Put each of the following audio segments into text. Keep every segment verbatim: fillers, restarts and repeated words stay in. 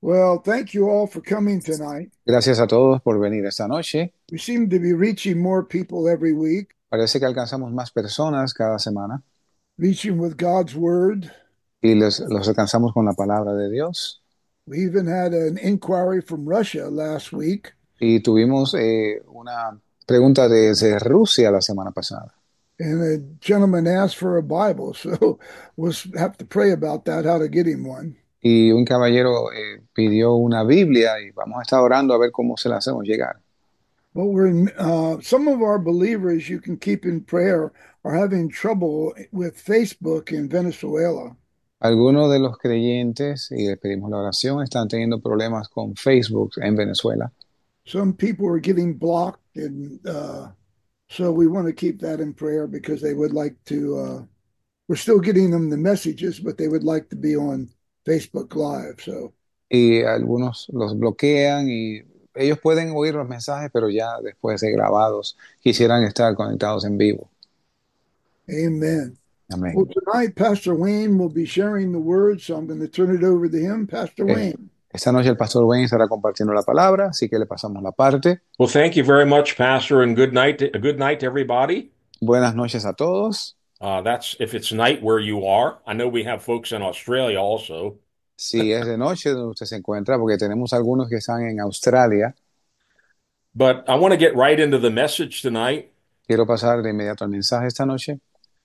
Well, thank you all for coming tonight. Gracias a todos por venir esta noche. We seem to be reaching more people every week, Parece que alcanzamos más personas cada semana reaching with God's word. y los, los alcanzamos con la palabra de Dios. We even had an inquiry from Russia last week, Y tuvimos eh, una pregunta desde Rusia la semana pasada. and a gentleman asked for a Bible, so we'll have to pray about that, how to get him one. Y un caballero eh, pidió una Biblia y vamos a estar orando a ver cómo se la hacemos llegar. But we're in, uh, some of our believers you can keep in prayer are having trouble with Facebook in Venezuela. Algunos de los creyentes, y les pedimos la oración, están teniendo problemas con Facebook en Venezuela. Some people are getting blocked, and uh, so we want to keep that in prayer because they would like to. Uh, we're still getting them the messages, but they would like to be on Facebook Live. So, Y algunos los bloquean y ellos pueden oír los mensajes, pero ya después de grabados quisieran estar conectados en vivo. amen. Well, Amén. tonight, Pastor Wayne will be sharing the word, so I'm going to turn it over to him. Pastor Eh, Wayne. esta noche el pastor Wayne estará compartiendo la palabra, así que le pasamos la parte. Well, thank you very much, Pastor, and good night. To, good night to everybody. Buenas noches a todos. Uh, that's if it's night where you are. I know we have folks in Australia also. Si es de noche donde usted se encuentra, porque tenemos algunos que están en Australia. But I want to get right into the message tonight. Quiero pasar de inmediato al mensaje esta noche.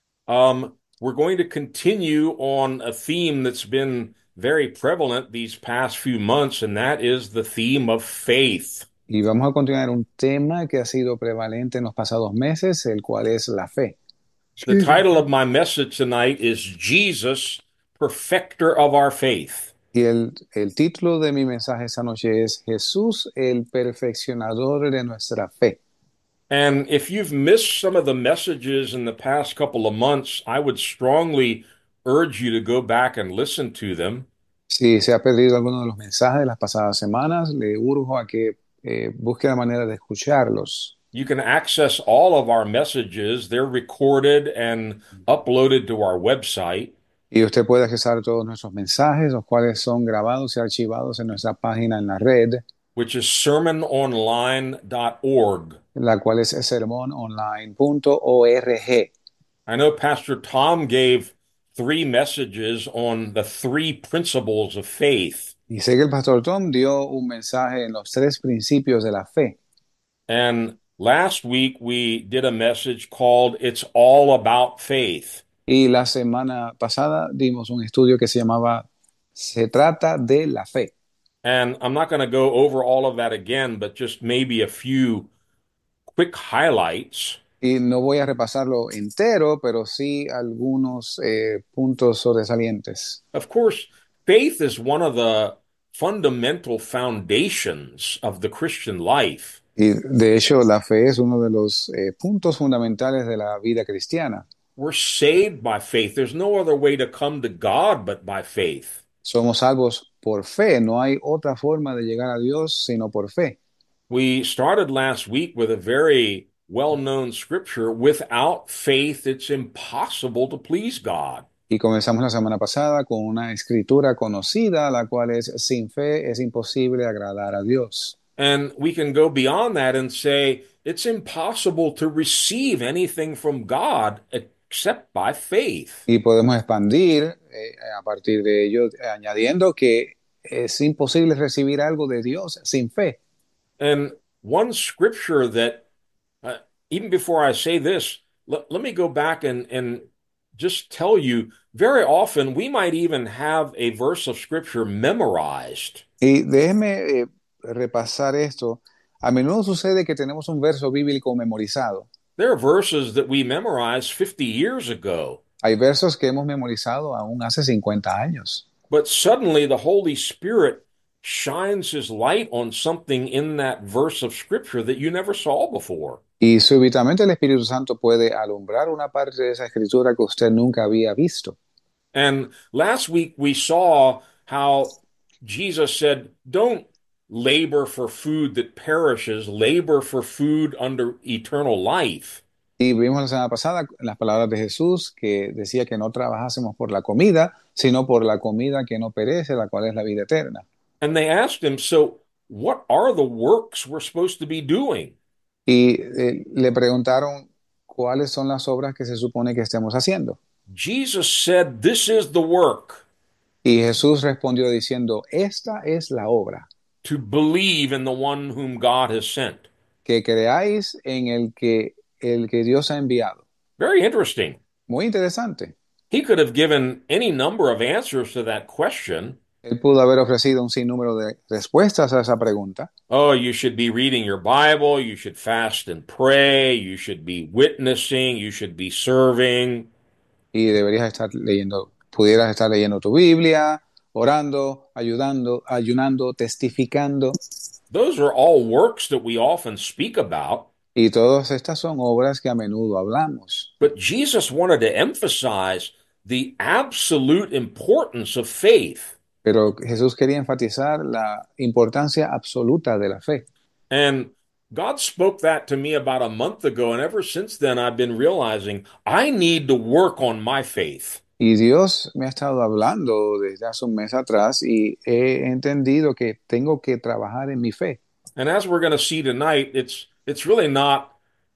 Um, we're going to continue on a theme that's been very prevalent these past few months, and that is the theme of faith. Y vamos a continuar un tema que ha sido prevalente en los pasados meses, el cual es la fe. The Excuse me. title of my message tonight is Jesus, Perfecter of Our Faith. Y el, el título de mi mensaje esta noche es Jesús, el perfeccionador de nuestra fe. And if you've missed some of the messages in the past couple of months, I would strongly urge you to go back and listen to them. Si se ha perdido alguno de los mensajes de las pasadas semanas, le urjo a que eh, busque la manera de escucharlos. You can access all of our messages. They're recorded and uploaded to our website, Y usted puede accesar todos nuestros mensajes, los cuales son grabados y archivados en nuestra página en la red, which is sermon online dot org. la cual es sermon online punto org. I know Pastor Tom gave three messages on the three principles of faith. Y sé que el pastor Tom dio un mensaje en los tres principios de la fe. And last week we did a message called It's All About Faith. Y la semana pasada dimos un estudio que se llamaba Se trata de la fe. And I'm not going to go over all of that again, but just maybe a few quick highlights. Y no voy a repasarlo entero, pero sí algunos eh, puntos sobresalientes. Of course, faith is one of the fundamental foundations of the Christian life. Y de hecho, la fe es uno de los eh, puntos fundamentales de la vida cristiana. We're saved by faith. There's no other way to come to God but by faith. Somos salvos por fe. No hay otra forma de llegar a Dios sino por fe. We started last week with a very well-known scripture. Without faith, it's impossible to please God. Y comenzamos la semana pasada con una escritura conocida, la cual es: sin fe es imposible agradar a Dios. And we can go beyond that and say it's impossible to receive anything from God except by faith. Y podemos expandir eh, a partir de ello, eh, añadiendo que es imposible recibir algo de Dios sin fe. And one scripture that, uh, even before I say this, let, let me go back and, and just tell you, very often we might even have a verse of scripture memorized. Y déjeme eh, repasar esto. A menudo sucede que tenemos un verso bíblico memorizado. There are verses that we memorized fifty years ago. Hay versos que hemos memorizado aún hace cincuenta años. But suddenly the Holy Spirit shines his light on something in that verse of scripture that you never saw before. Y súbitamente el Espíritu Santo puede alumbrar una parte de esa escritura que usted nunca había visto. And last week we saw how Jesus said, don't labor for food that perishes, labor for food under eternal life. Y vimos la semana pasada las palabras de Jesús que decía que no trabajásemos por la comida, sino por la comida que no perece, la cual es la vida eterna. And they asked him, so what are the works we're supposed to be doing? Y eh, le preguntaron cuáles son las obras que se supone que estemos haciendo. Jesus said, this is the work, Y Jesús respondió diciendo, esta es la obra, to believe in the one whom God has sent. que creáis en el que, el que Dios ha enviado. Very interesting. Muy interesante. He could have given any number of answers to that question. Él pudo haber ofrecido un sinnúmero de respuestas a esa pregunta. Oh, you should be reading your Bible, you should fast and pray, you should be witnessing, you should be serving. Y deberías estar leyendo, pudieras estar leyendo tu Biblia, orando, ayudando, ayunando, testificando. Those are all works that we often speak about. Y todas estas son obras que a menudo hablamos. But Jesus wanted to emphasize the absolute importance of faith. Pero Jesús quería enfatizar la importancia absoluta de la fe. And God spoke that to me about a month ago, and ever since then I've been realizing I need to work on my faith. Y Dios me ha estado hablando desde hace un mes atrás y he entendido que tengo que trabajar en mi fe. And as we're going to see tonight, it's it's really not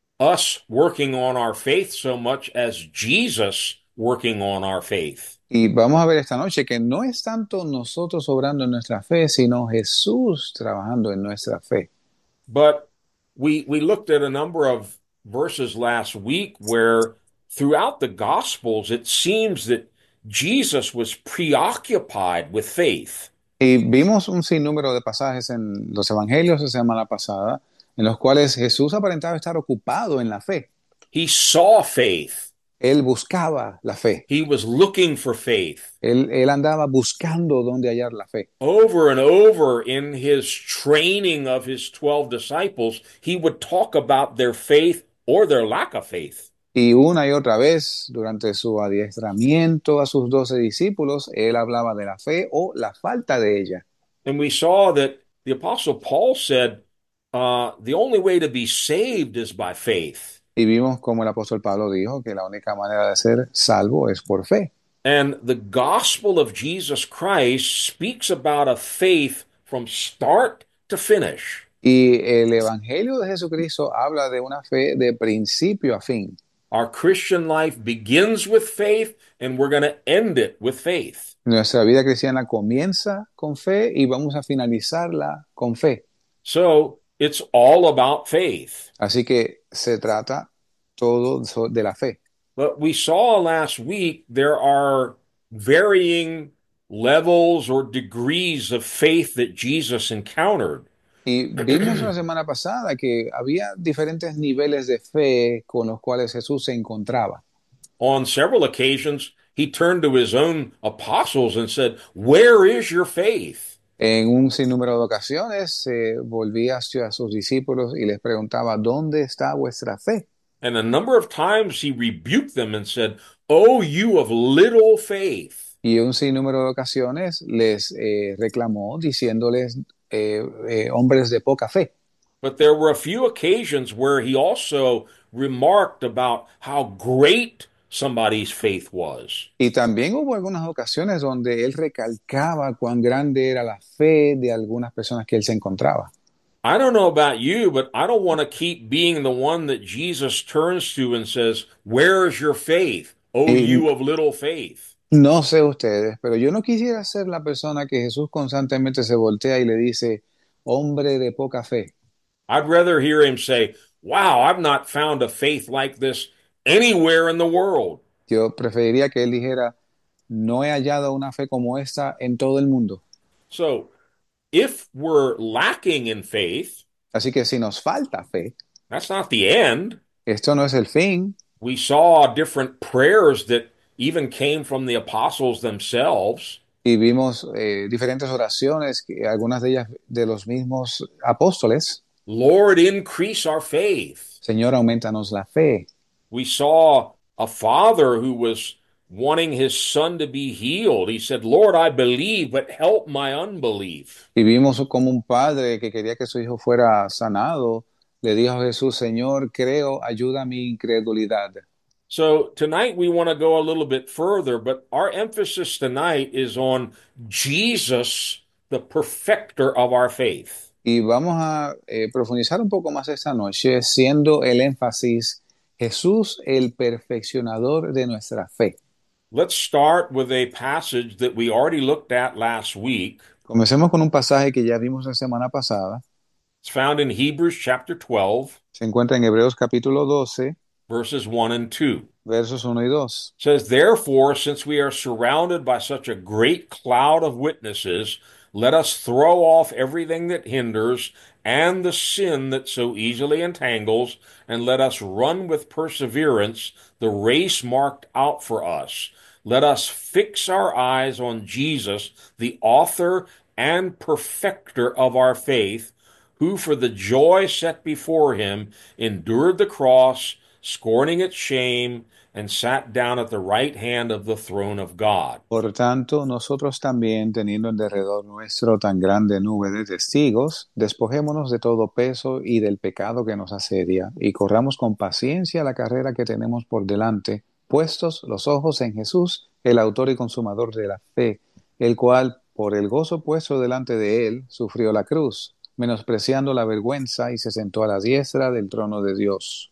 us working on our faith so much as Jesus working on our faith. Y vamos a ver esta noche que no es tanto nosotros obrando en nuestra fe, sino Jesús trabajando en nuestra fe. But we we looked at a number of verses last week where throughout the Gospels it seems that Jesus was preoccupied with faith. Y vimos un sinnúmero de pasajes en los evangelios de semana pasada en los cuales Jesús aparentaba estar ocupado en la fe. He saw faith. Él buscaba la fe. He was looking for faith. Él, él andaba buscando dónde hallar la fe. Over and over in his training of his twelve disciples, he would talk about their faith or their lack of faith. Y una y otra vez, durante su adiestramiento a sus doce discípulos, él hablaba de la fe o la falta de ella. And we saw that the Apostle Paul said, uh, the only way to be saved is by faith. Y vimos como el apóstol Pablo dijo que la única manera de ser salvo es por fe. And the gospel of Jesus Christ speaks about a faith from start to finish. Y el evangelio de Jesucristo habla de una fe de principio a fin. Our Christian life begins with faith, and we're going to end it with faith. Nuestra vida cristiana comienza con fe y vamos a finalizarla con fe. So it's all about faith. Así que se trata todo de la fe. But we saw last week there are varying levels or degrees of faith that Jesus encountered. Y vimos la semana pasada que había diferentes niveles de fe con los cuales Jesús se encontraba. On several occasions, he turned to his own apostles and said, "Where is your faith?" En un sinnúmero de ocasiones se volvía hacia sus discípulos y les preguntaba, ¿dónde está vuestra fe? And a number of times he rebuked them and said, "Oh, you of little faith." Y un sinnúmero de ocasiones les eh, reclamó diciéndoles, eh, eh, hombres de poca fe. But there were a few occasions where he also remarked about how great somebody's faith was. Y también hubo algunas ocasiones donde él recalcaba cuán grande era la fe de algunas personas que él se encontraba. I don't know about you, but I don't want to keep being the one that Jesus turns to and says, "Where is your faith? Oh, Y you of little faith." no sé ustedes, pero yo no quisiera ser la persona que Jesús constantemente se voltea y le dice, hombre de poca fe. I'd rather hear him say, "Wow, I've not found a faith like this anywhere in the world." Yo preferiría que él dijera, no he hallado una fe como esta en todo el mundo. So, if we're lacking in faith, Así que si nos falta fe, that's not the end. esto no es el fin. We saw different prayers that even came from the apostles themselves. Y vimos eh, diferentes oraciones, que algunas de ellas de los mismos apóstoles. Lord, increase our faith. Señor, aumentanos la fe. We saw a father who was wanting his son to be healed. He said, "Lord, I believe, but help my unbelief." Y vimos como un padre que quería que su hijo fuera sanado, le dijo a Jesús, Señor, creo, ayuda a mi incredulidad. So tonight we want to go a little bit further, but our emphasis tonight is on Jesus the perfecter of our faith. Y vamos a eh, profundizar un poco más esta noche, siendo el énfasis Jesús el perfeccionador de nuestra fe. Let's start with a passage that we already looked at last week. Comencemos con un pasaje que ya vimos la semana pasada. It's found in Hebrews chapter twelve, Se encuentra en Hebreos capítulo doce, verses one and two. versos uno y dos. It says, "Therefore, since we are surrounded by such a great cloud of witnesses, let us throw off everything that hinders and the sin that so easily entangles, and let us run with perseverance the race marked out for us. Let us fix our eyes on Jesus, the author and perfecter of our faith, who for the joy set before him endured the cross, scorning its shame, and sat down at the right hand of the throne of God." Por tanto, nosotros también, teniendo en derredor nuestro tan grande nube de testigos, despojémonos de todo peso y del pecado que nos asedia, y corramos con paciencia la carrera que tenemos por delante, puestos los ojos en Jesús, el autor y consumador de la fe, el cual, por el gozo puesto delante de él, sufrió la cruz, menospreciando la vergüenza, y se sentó a la diestra del trono de Dios.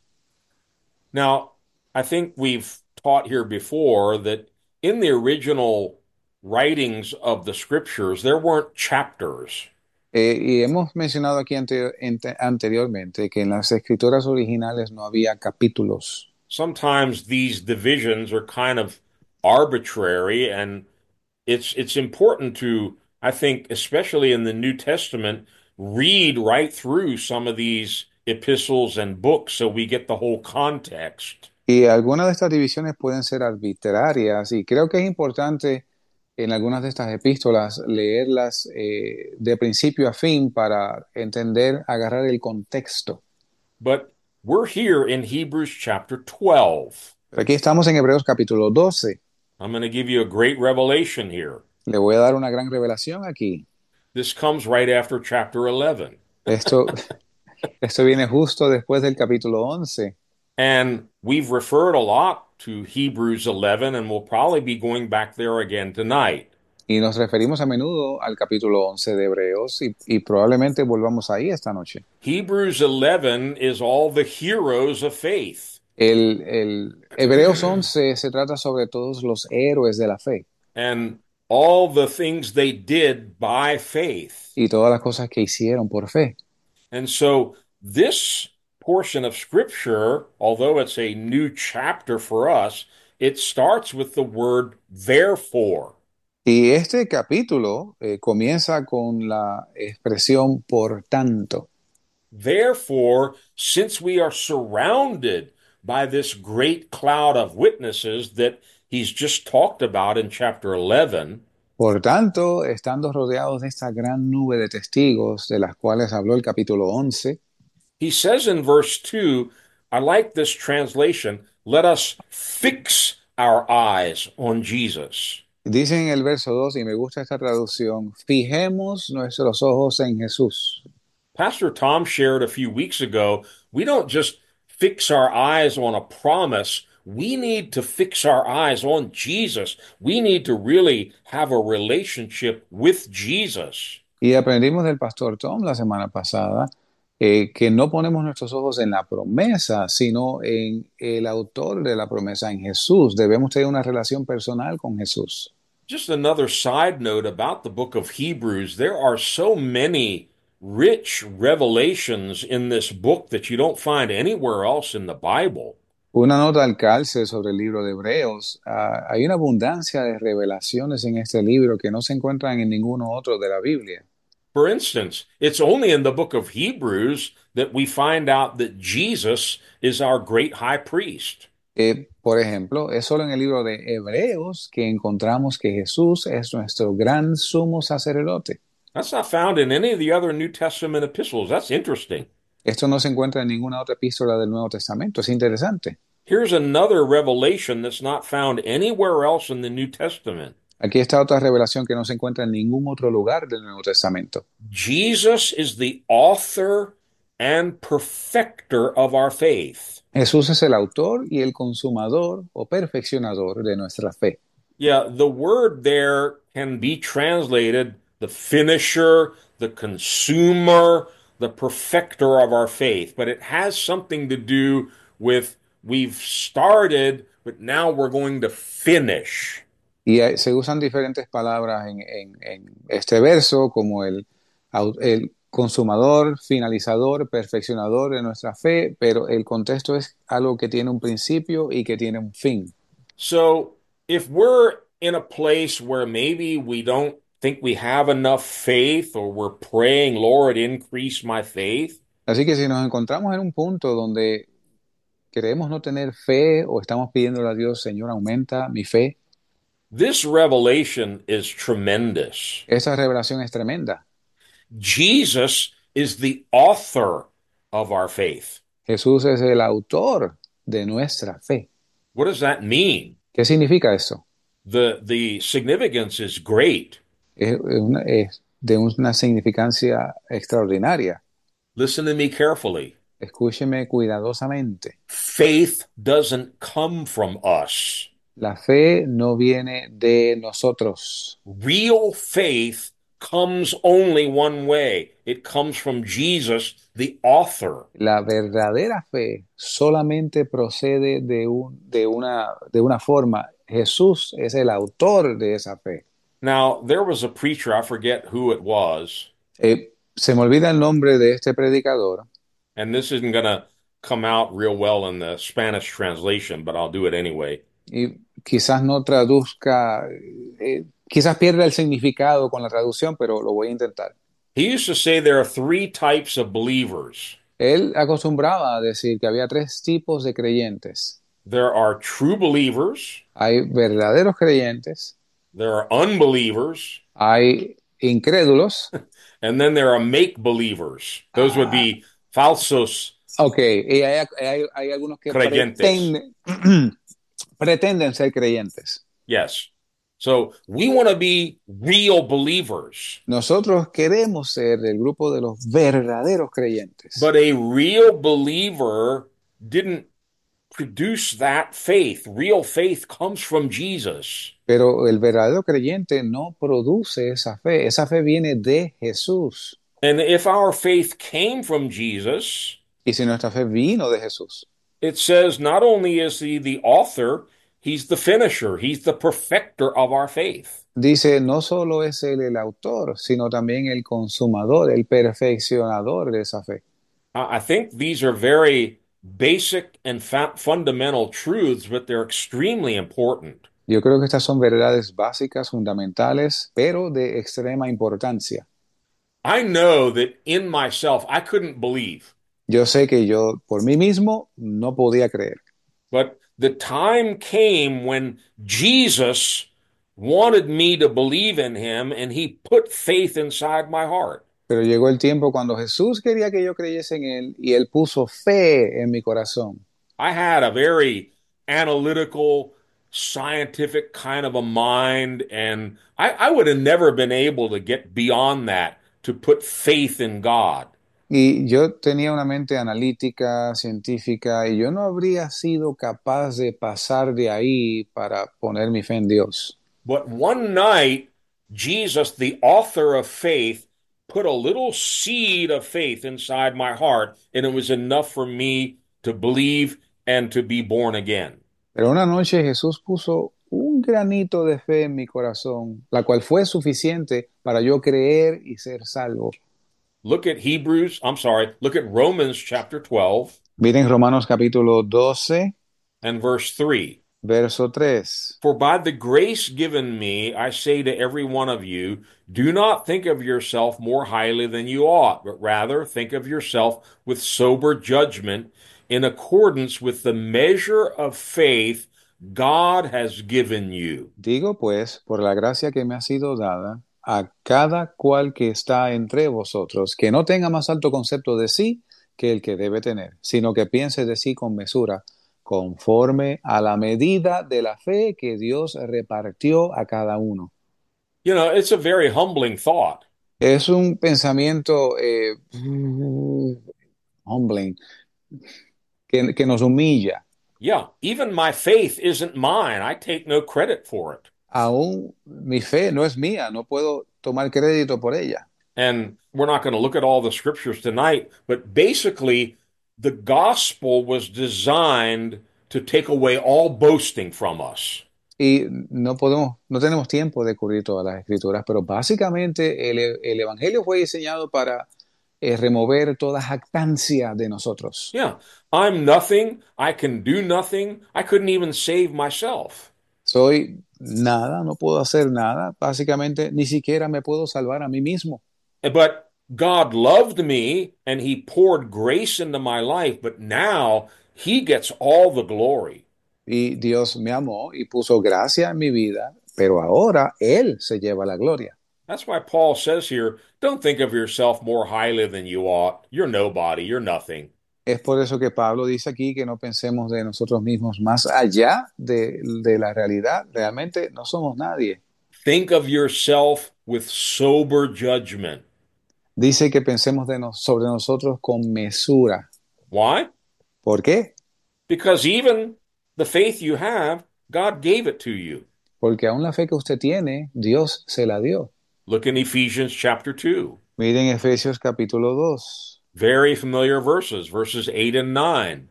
Now, I think we've taught here before that in the original writings of the scriptures, there weren't chapters. Eh, y hemos mencionado aquí ante- ante- anteriormente que en las escrituras originales no había capítulos. Sometimes these divisions are kind of arbitrary, and it's it's important to, I think, especially in the New Testament, read right through some of these epistles and books so we get the whole context. Y algunas de estas divisiones pueden ser arbitrarias y creo que es importante en algunas de estas epístolas leerlas eh, de principio a fin para entender, agarrar el contexto. But we're here in Hebrews chapter twelve. Pero aquí estamos en Hebreos capítulo doce. I'm going to give you a great revelation here. Le voy a dar una gran revelación aquí. This comes right after chapter eleven. Esto, esto viene justo después del capítulo once. And we've referred a lot to Hebrews eleven, and we'll probably be going back there again tonight. Y nos referimos a menudo al capítulo once de Hebreos y, y probablemente volvamos ahí esta noche. Hebrews eleven is all the heroes of faith. El, el Hebreos once se trata sobre todos los héroes de la fe And all the things they did by faith. y todas las cosas que hicieron por fe. And so this portion of scripture, although it's a new chapter for us, it starts with the word therefore. Y este capítulo eh, comienza con la expresión por tanto. Therefore, since we are surrounded by this great cloud of witnesses that he's just talked about in chapter eleven, Por tanto, estando rodeados de esta gran nube de testigos de las cuales habló el capítulo once, he says in verse two, I like this translation, let us fix our eyes on Jesus. dice en el verso dos, y me gusta esta traducción, fijemos nuestros ojos en Jesús. Pastor Tom shared a few weeks ago, we don't just fix our eyes on a promise. We need to fix our eyes on Jesus. We need to really have a relationship with Jesus. Y aprendimos del pastor Tom la semana pasada eh, que no ponemos nuestros ojos en la promesa, sino en el autor de la promesa, en Jesús. Debemos tener una relación personal con Jesús. Just another side note about the book of Hebrews, there are so many rich revelations in this book that you don't find anywhere else in the Bible. Una nota al calce sobre el libro de Hebreos. Uh, hay una abundancia de revelaciones en este libro que no se encuentran en ninguno otro de la Biblia. For instance, it's only in the book of Hebrews that we find out that Jesus is our great high priest. Eh, por ejemplo, es solo en el libro de Hebreos que encontramos que Jesús es nuestro gran sumo sacerdote. That's not found in any of the other New Testament epistles. That's interesting. Esto no se encuentra en ninguna otra epístola del Nuevo Testamento. Es interesante. Here's another revelation that's not found anywhere else in the New Testament. Aquí está otra revelación que no se encuentra en ningún otro lugar del Nuevo Testamento. Jesus is the author and perfecter of our faith. Jesús es el autor y el consumador o perfeccionador de nuestra fe. Yeah, the word there can be translated the finisher, the consumer, the perfecter of our faith, but it has something to do with we've started, but now we're going to finish. Y hay- se usan diferentes palabras en, en- en este verso, como el, au- el consumador, finalizador, perfeccionador de nuestra fe, pero el contexto es algo que tiene un principio y que tiene un fin. So if we're in a place where maybe we don't think we have enough faith, or we're praying, Lord, increase my faith, Así que si nos encontramos en un punto donde creemos no tener fe o estamos pidiéndole a Dios, Señor, aumenta mi fe, this revelation is tremendous. esa revelación es tremenda. Jesus is the author of our faith. Jesús es el autor de nuestra fe. What does that mean? ¿Qué significa eso? The the significance is great. Es, es una- es de una significancia extraordinaria. Listen to me carefully. Escúcheme cuidadosamente. Faith doesn't come from us. La fe no viene de nosotros. Real faith comes only one way. It comes from Jesus, the author. La verdadera fe solamente procede de, un, de, una, de una forma. Jesús es el autor de esa fe. Now, there was a preacher, I forget who it was, Eh, se me olvida el nombre de este predicador, and this isn't going to come out real well in the Spanish translation, but I'll do it anyway. y quizás no traduzca, eh, quizás pierda el significado con la traducción, pero lo voy a intentar. He used to say there are three types of believers. Él acostumbraba a decir que había tres tipos de creyentes. There are true believers, Hay verdaderos creyentes, there are unbelievers, hay incrédulos. and then there are make believers. Those would be falsos Ok, y hay, hay, hay algunos que creyentes. pretenden, pretenden ser creyentes. Yes. So we want to be real believers. Nosotros queremos ser del grupo de los verdaderos creyentes. But a real believer didn't produce that faith. Real faith comes from Jesus. Pero el verdadero creyente no produce esa fe. Esa fe viene de Jesús. And if our faith came from Jesus, Y si nuestra fe vino de Jesús, it says not only is he the author, he's the finisher, he's the perfecter of our faith. dice, no solo es él el autor, sino también el consumador, el perfeccionador de esa fe. I I think these are very basic and fa- fundamental truths, but they're extremely important. Yo creo que estas son verdades básicas, fundamentales, pero de extrema importancia. I know that in myself, I couldn't believe, Yo sé que yo por mí mismo no podía creer, but the time came when Jesus wanted me to believe in him, and he put faith inside my heart. pero llegó el tiempo cuando Jesús quería que yo creyese en él y él puso fe en mi corazón. I had a very analytical, scientific kind of a mind, and I, I would have never been able to get beyond that to put faith in God. Y yo tenía una mente analítica, científica, y yo no habría sido capaz de pasar de ahí para poner mi fe en Dios. But one night, Jesus, the author of faith, put a little seed of faith inside my heart, and it was enough for me to believe and to be born again. Pero una noche Jesús puso un granito de fe en mi corazón, la cual fue suficiente para yo creer y ser salvo. Look at Hebrews, I'm sorry, look at Romans chapter twelve Miren Romanos capítulo doce, and verse three. verso tres. For by the grace given me, I say to every one of you, do not think of yourself more highly than you ought, but rather think of yourself with sober judgment in accordance with the measure of faith God has given you. Digo pues, por la gracia que me ha sido dada, a cada cual que está entre vosotros, que no tenga más alto concepto de sí que el que debe tener, sino que piense de sí con mesura, conforme a la medida de la fe que Dios repartió a cada uno. You know, it's a very humbling thought. Es un pensamiento eh, humbling, que, que nos humilla. Yeah, even my faith isn't mine. I take no credit for it. Aún mi fe no es mía, no puedo tomar crédito por ella. And we're not going to look at all the scriptures tonight, but basically, the gospel was designed to take away all boasting from us. Y no podemos, no tenemos tiempo de cubrir todas las escrituras, pero básicamente el, el evangelio fue diseñado para eh, remover toda jactancia de nosotros. Yeah, I'm nothing. I can do nothing. I couldn't even save myself. Soy nada, no puedo hacer nada. Básicamente, ni siquiera me puedo salvar a mí mismo. But God loved me and he poured grace into my life, but now he gets all the glory. Y Dios me amó y puso gracia en mi vida, pero ahora Él se lleva la gloria. That's why Paul says here, don't think of yourself more highly than you ought. You're nobody. You're nothing. Es por eso que Pablo dice aquí que no pensemos de nosotros mismos más allá de, de la realidad. Realmente no somos nadie. Think of yourself with sober judgment. Dice que pensemos de nos, sobre nosotros con mesura. Why? ¿Por qué? Because even the faith you have, God gave it to you. Porque aún la fe que usted tiene, Dios se la dio. Look in Ephesians chapter two. Miren Efesios capítulo dos. Very familiar verses, verses eight and nine.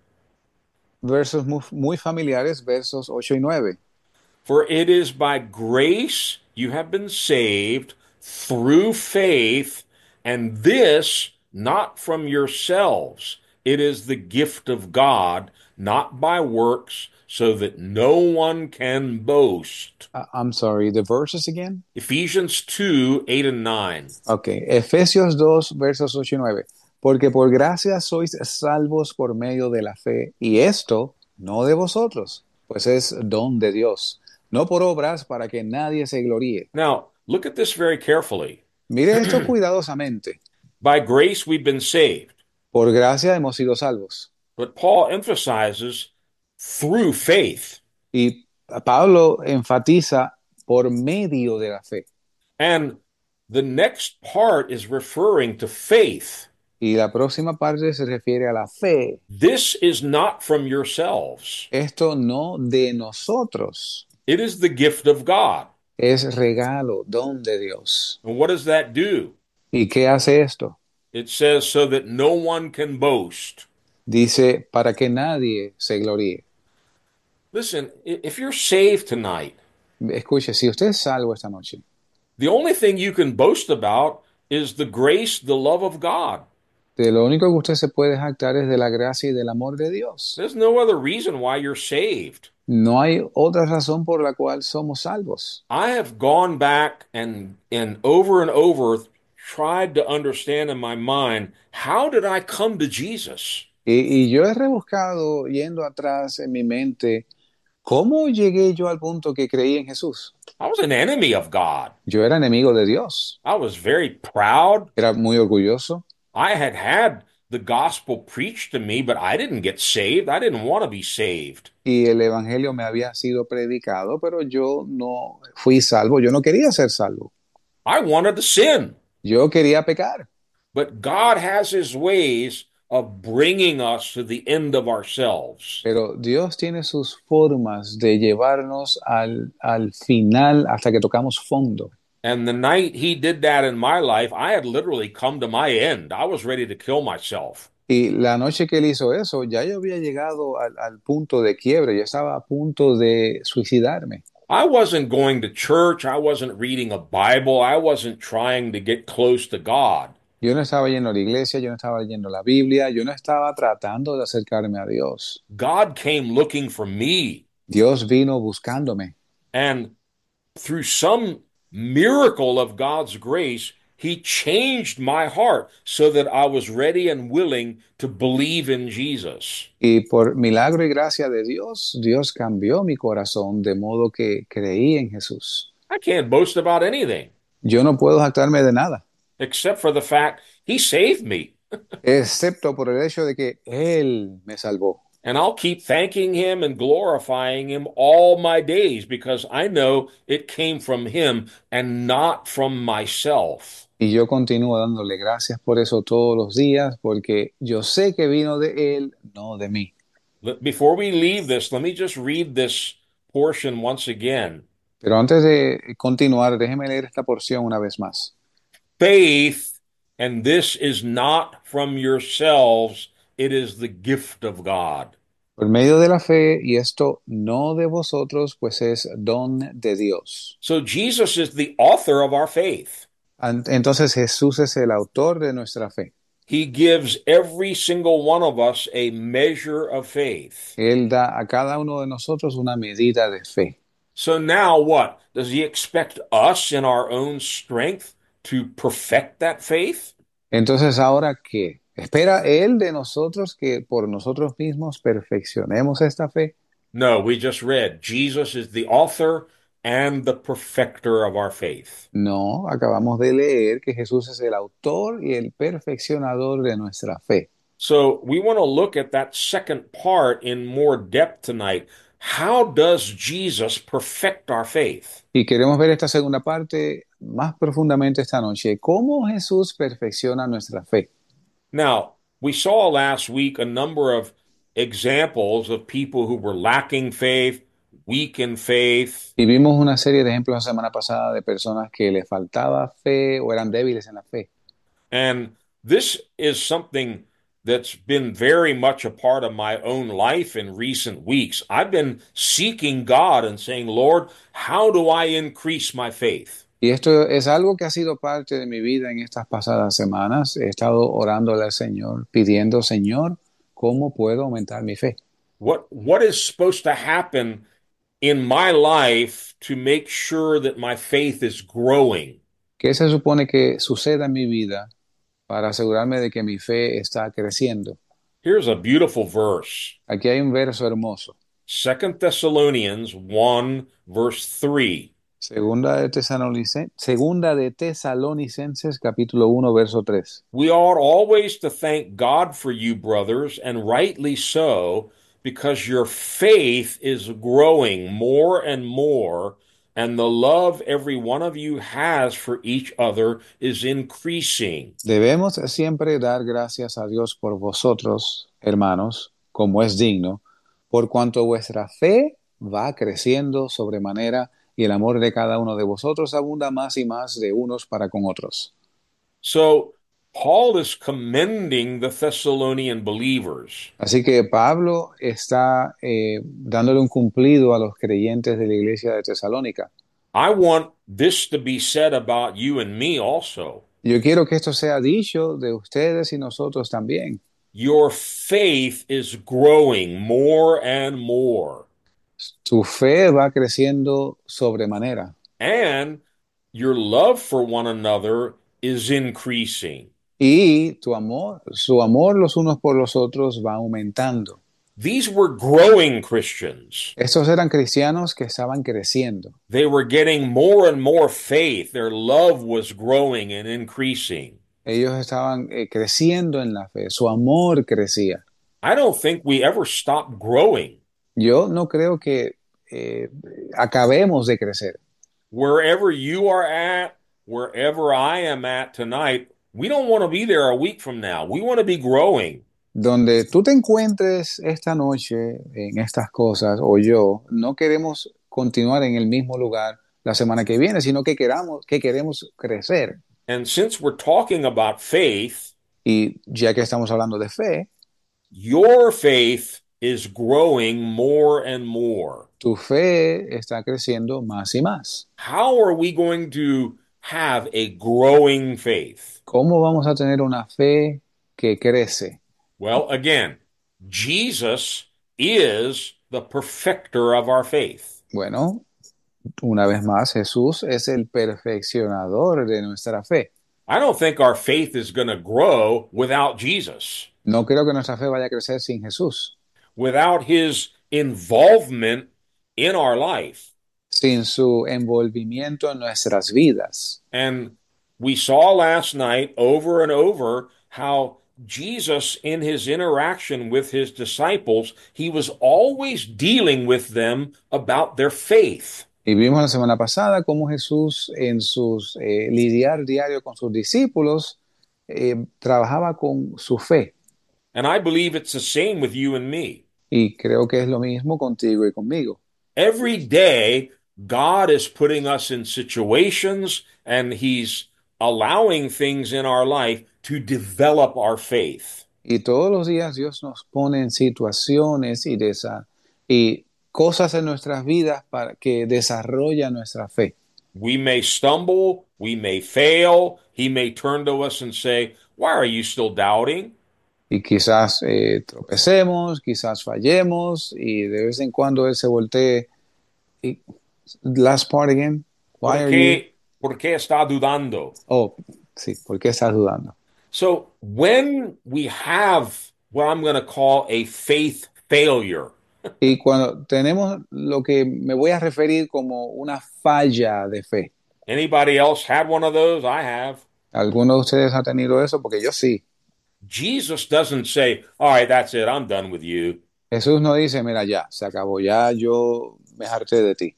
Versos muy, muy familiares, versos ocho y nueve. For it is by grace you have been saved through faith, and this not from yourselves. It is the gift of God, not by works, so that no one can boast. Uh, I'm sorry, the verses again? Ephesians two, eight and nine. Ok, Efesios dos, versos ocho y nueve. Porque por gracia sois salvos por medio de la fe, y esto no de vosotros, pues es don de Dios, no por obras para que nadie se gloríe. Now, look at this very carefully. Mire esto cuidadosamente. By grace we've been saved. Por gracia hemos sido salvos. But Paul emphasizes through faith. Y Pablo enfatiza por medio de la fe. And the next part is referring to faith. Y la próxima parte se refiere a la fe. This is not from yourselves. Esto no de nosotros. It is the gift of God. Es regalo, don de Dios. And what does that do? ¿Y qué hace esto? It says so that no one can boast. Dice, para que nadie se gloríe. Listen, if you're saved tonight, Escuche, si usted es salvo esta noche, the only thing you can boast about is the grace, the love of God. de lo único que usted se puede jactar es de la gracia y del amor de Dios. There's no other reason why you're saved. No hay otra razón por la cual somos salvos. I have gone back and and over and over tried to understand in my mind, how did I come to Jesus? Y, y yo he rebuscado yendo atrás en mi mente, ¿cómo llegué yo al punto que creí en Jesús? I was an enemy of God. Yo era enemigo de Dios. I was very proud. Era muy orgulloso. I had had the gospel preached to me, but I didn't get saved. I didn't want to be saved. Y el evangelio me había sido predicado, pero yo no fui salvo. Yo no quería ser salvo. I wanted to sin. Yo quería pecar. But God has his ways of bringing us to the end of ourselves. Pero Dios tiene sus formas de llevarnos al, al final hasta que tocamos fondo. And the night he did that in my life, I had literally come to my end. I was ready to kill myself. Y la noche que él hizo eso, ya yo había llegado al, al punto de quiebre. Yo estaba a punto de suicidarme. I wasn't going to church. I wasn't reading a Bible. I wasn't trying to get close to God. Yo no estaba yendo a la iglesia, yo no estaba leyendo la Biblia, yo no estaba tratando de acercarme a Dios. God came looking for me. Dios vino buscándome. And through some miracle of God's grace, he changed my heart so that I was ready and willing to believe in Jesus. Y por milagro y gracia de Dios, Dios cambió mi corazón de modo que creí en Jesús. I can't boast about anything Yo no puedo jactarme de nada, except for the fact he saved me. excepto por el hecho de que Él me salvó. And I'll keep thanking him and glorifying him all my days because I know it came from him and not from myself. Y yo continúo dándole gracias por eso todos los días, porque yo sé que vino de Él, no de mí. Before we leave this, let me just read this portion once again. Pero antes de continuar, déjeme leer esta porción una vez más. Faith, and this is not from yourselves, it is the gift of God. Por medio de la fe, y esto no de vosotros, pues es don de Dios. So Jesus is the author of our faith. An- Entonces Jesús es el autor de nuestra fe. He gives every single one of us a measure of faith. Él da a cada uno de nosotros una medida de fe. So now what? Does he expect us in our own strength to perfect that faith? Entonces, ¿ahora qué? ¿Espera Él de nosotros que por nosotros mismos perfeccionemos esta fe? No, we just read Jesus is the author and the perfecter of our faith. No, acabamos de leer que Jesús es el autor y el perfeccionador de nuestra fe. So we want to look at that second part in more depth tonight. How does Jesus perfect our faith? Y queremos ver esta segunda parte más profundamente esta noche. ¿Cómo Jesús perfecciona nuestra fe? Now, we saw last week a number of examples of people who were lacking faith, weak in faith. Y vimos una serie de ejemplos la semana pasada de personas que les faltaba fe o eran débiles en la fe. And this is something that's been very much a part of my own life in recent weeks. I've been seeking God and saying, Lord, how do I increase my faith? Y esto es algo que ha sido parte de mi vida en estas pasadas semanas. He estado orándole al Señor, pidiendo, Señor, ¿cómo puedo aumentar mi fe? What what is supposed to happen in my life to make sure that my faith is growing? ¿Qué se supone que suceda en mi vida para asegurarme de que mi fe está creciendo? Here's a beautiful verse. Aquí hay un verso hermoso. Second Thessalonians one verse three. Segunda de, Tesalonice- Segunda de Tesalonicenses, capítulo uno, verso tres. We ought always to thank God for you, brothers, and rightly so, because your faith is growing more and more, and the love every one of you has for each other is increasing. Debemos siempre dar gracias a Dios por vosotros, hermanos, como es digno, por cuanto vuestra fe va creciendo sobremanera y el amor de cada uno de vosotros abunda más y más de unos para con otros. So, Paul is commending the Thessalonian believers. Así que Pablo está eh, dándole un cumplido a los creyentes de la iglesia de Tesalónica. I want this to be said about you and me also. Yo quiero que esto sea dicho de ustedes y nosotros también. Your faith is growing more and more. Tu fe va creciendo sobremanera And your love for one another is increasing. y tu amor, su amor los unos por los otros va aumentando. These were growing Christians. Estos eran cristianos que estaban creciendo. They were getting more and more faith. Their love was growing and increasing. Ellos estaban eh, creciendo en la fe, su amor crecía. I don't think we ever stop growing. Yo no creo que eh, acabemos de crecer. Wherever you are at, wherever I am at tonight, we don't want to be there a week from now. We want to be growing. Donde tú te encuentres esta noche en estas cosas o yo, no queremos continuar en el mismo lugar la semana que viene, sino que queramos, que queremos crecer. And since we're talking about faith, Y ya que estamos hablando de fe, your faith is growing more and more. tu fe está creciendo más y más. How are we going to have a growing faith? ¿Cómo vamos a tener una fe que crece? Well, again, Jesus is the perfecter of our faith. Bueno, una vez más, Jesús es el perfeccionador de nuestra fe. I don't think our faith is going to grow without Jesus, No creo que nuestra fe vaya a crecer sin Jesús, without his involvement in our life. sin su envolvimiento en nuestras vidas. And we saw last night over and over how Jesus, in his interaction with his disciples, he was always dealing with them about their faith. Y vimos la semana pasada cómo Jesús en sus eh, lidiar diario con sus discípulos eh, trabajaba con su fe. And I believe it's the same with you and me. Y creo que es lo mismo contigo y conmigo. Every day God is putting us in situations and he's allowing things in our life to develop our faith. Y todos los días Dios nos pone en situaciones y, desa y cosas en nuestras vidas para que desarrollan nuestra fe. We may stumble, we may fail. He may turn to us and say, "Why are you still doubting?" Y quizás eh, tropecemos, quizás fallemos, y de vez en cuando Él se voltee. Y, last part again. Why ¿Por are you? qué, por qué está dudando? Oh, sí, ¿por qué estás dudando? So when we have what I'm going to call a faith failure, Y cuando tenemos lo que me voy a referir como una falla de fe. anybody else had one of those? I have. ¿Alguno de ustedes ha tenido eso? Porque yo sí. Jesus doesn't say, "All right, that's it, I'm done with you." Jesús no dice, mira, ya, se acabó, ya yo me harté de ti.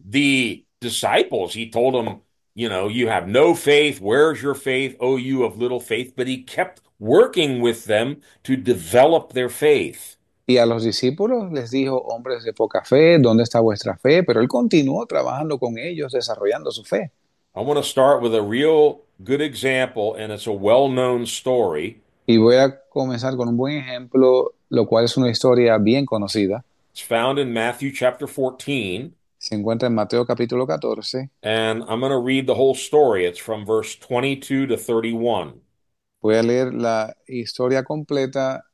The disciples, he told them, you know, you have no faith. Where's your faith? Oh, you of little faith. But he kept working with them to develop their faith. Y a los discípulos les dijo, hombres de poca fe, ¿dónde está vuestra fe? Pero él continuó trabajando con ellos, desarrollando su fe. I want to start with a real good example, and it's a well-known story. Y voy a comenzar con un buen ejemplo, lo cual es una historia bien conocida. It's found in Matthew chapter fourteen, Se encuentra en Mateo capítulo catorce. and I'm going to read the whole story. It's from verse twenty-two to thirty-one. Voy a leer la historia completa.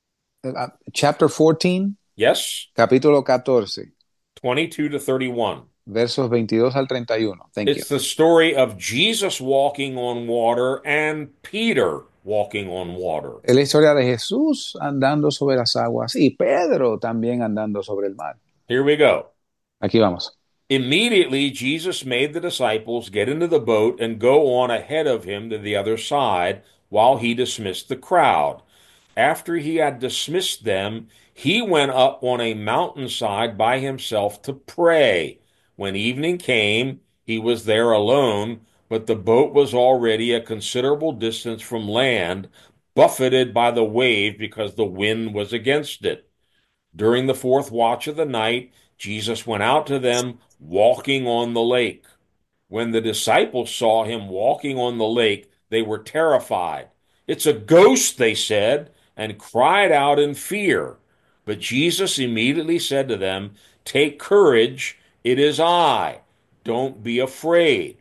Uh, chapter fourteen, Yes, capítulo catorce, twenty-two to thirty-one. versos veintidós al treinta y uno. Thank you. It's the story of Jesus walking on water and Peter walking on water. Es la historia de Jesús andando sobre las aguas y Pedro también andando sobre el mar. Here we go. Aquí vamos. Immediately, Jesus made the disciples get into the boat and go on ahead of him to the other side while he dismissed the crowd. After he had dismissed them, he went up on a mountainside by himself to pray. When evening came, he was there alone, but the boat was already a considerable distance from land, buffeted by the wave because the wind was against it. During the fourth watch of the night, Jesus went out to them walking on the lake. When the disciples saw him walking on the lake, they were terrified. "It's a ghost," they said, and cried out in fear. But Jesus immediately said to them, "Take courage, it is I. Don't be afraid."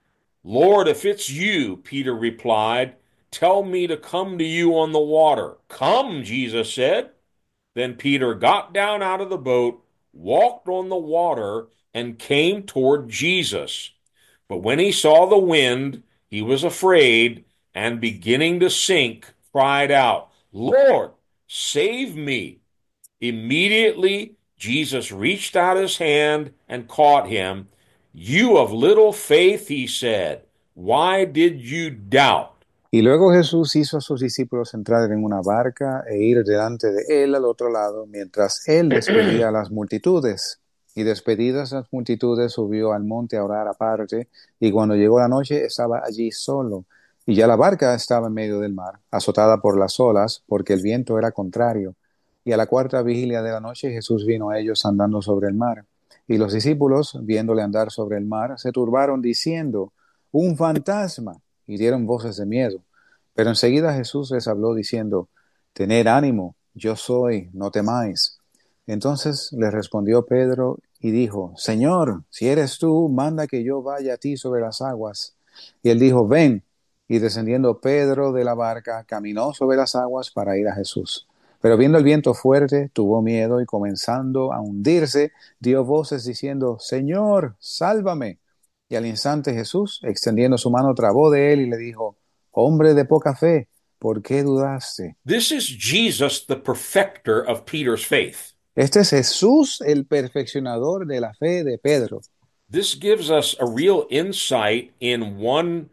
"Lord, if it's you," Peter replied, "tell me to come to you on the water." "Come," Jesus said. Then Peter got down out of the boat, walked on the water, and came toward Jesus. But when he saw the wind, he was afraid, and beginning to sink, cried out, "Lord, save me." Immediately, Jesus reached out his hand and caught him. "You of little faith," he said, "why did you doubt?" Y luego Jesús hizo a sus discípulos entrar en una barca e ir delante de él al otro lado, mientras él despedía a las multitudes. Y despedidas las multitudes, subió al monte a orar aparte, y cuando llegó la noche estaba allí solo. Y ya la barca estaba en medio del mar, azotada por las olas, porque el viento era contrario. Y a la cuarta vigilia de la noche Jesús vino a ellos andando sobre el mar. Y los discípulos, viéndole andar sobre el mar, se turbaron diciendo, «¡Un fantasma!» y dieron voces de miedo. Pero enseguida Jesús les habló diciendo, «Tened ánimo, yo soy, no temáis». Entonces le respondió Pedro y dijo, «Señor, si eres tú, manda que yo vaya a ti sobre las aguas». Y él dijo, «Ven». Y descendiendo Pedro de la barca, caminó sobre las aguas para ir a Jesús. Pero viendo el viento fuerte, tuvo miedo y comenzando a hundirse, dio voces diciendo, «Señor, sálvame». Y al instante Jesús, extendiendo su mano, trabó de él y le dijo, «Hombre de poca fe, ¿por qué dudaste?» This is Jesus, the perfecter of Peter's faith. Este es Jesús, el perfeccionador de la fe de Pedro. This gives us a real insight in one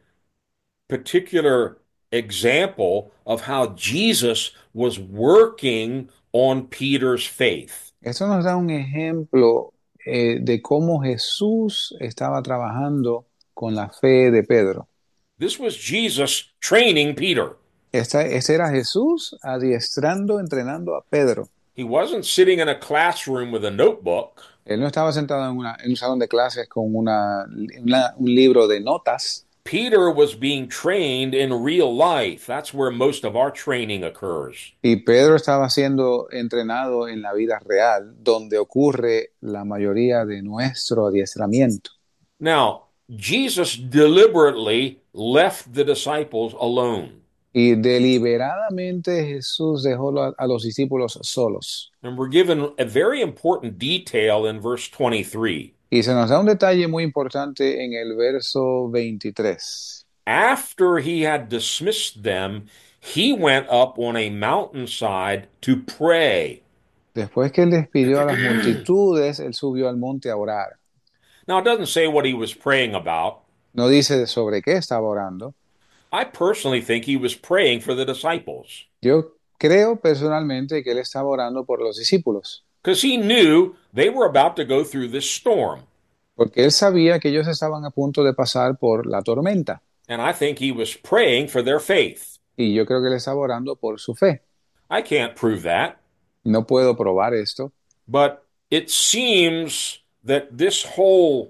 particular example of how Jesus was working on Peter's faith. Esto nos da un ejemplo eh, de cómo Jesús estaba trabajando con la fe de Pedro. This was Jesus training Peter. Esta, este era Jesús adiestrando, entrenando a Pedro. He wasn't sitting in a classroom with a notebook. Él no estaba sentado en, una, en un salón de clases con una, una- un libro de notas. Peter was being trained in real life. That's where most of our training occurs. Y Pedro estaba siendo entrenado en la vida real, donde ocurre la mayoría de nuestro adiestramiento. Now, Jesus deliberately left the disciples alone. Y deliberadamente Jesús dejó a, a los discípulos solos. And we're given a very important detail in verse twenty-three. Y se nos da un detalle muy importante en el verso veintitrés. After he had dismissed them, he went up on a mountainside to pray. Después que él despidió a las multitudes, él subió al monte a orar. Now, it doesn't say what he was praying about. No dice sobre qué estaba orando. I personally think he was praying for the disciples Yo creo personalmente que él estaba orando por los discípulos, because he knew they were about to go through this storm. porque él sabía que ellos estaban a punto de pasar por la tormenta. And I think he was praying for their faith. Y yo creo que él estaba orando por su fe. I can't prove that, No puedo probar esto, but it seems that this whole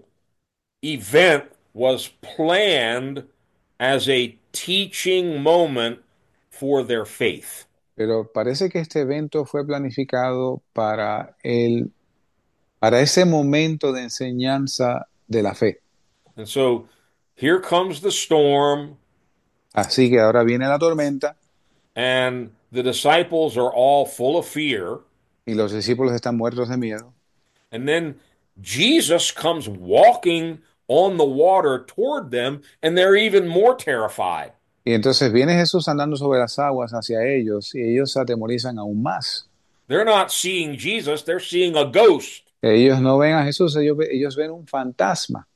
event was planned as a teaching moment for their faith. pero parece que este evento fue planificado para el, para ese momento de enseñanza de la fe. And so here comes the storm, Así que ahora viene la tormenta and the disciples are all full of fear. y los discípulos están muertos de miedo. And then Jesus comes walking on the water toward them, and they're even more terrified. Y entonces viene Jesús andando sobre las aguas hacia ellos y ellos se atemorizan aún más. They're not seeing Jesus, they're seeing a ghost. Ellos no ven a Jesús, ellos, ellos ven un fantasma.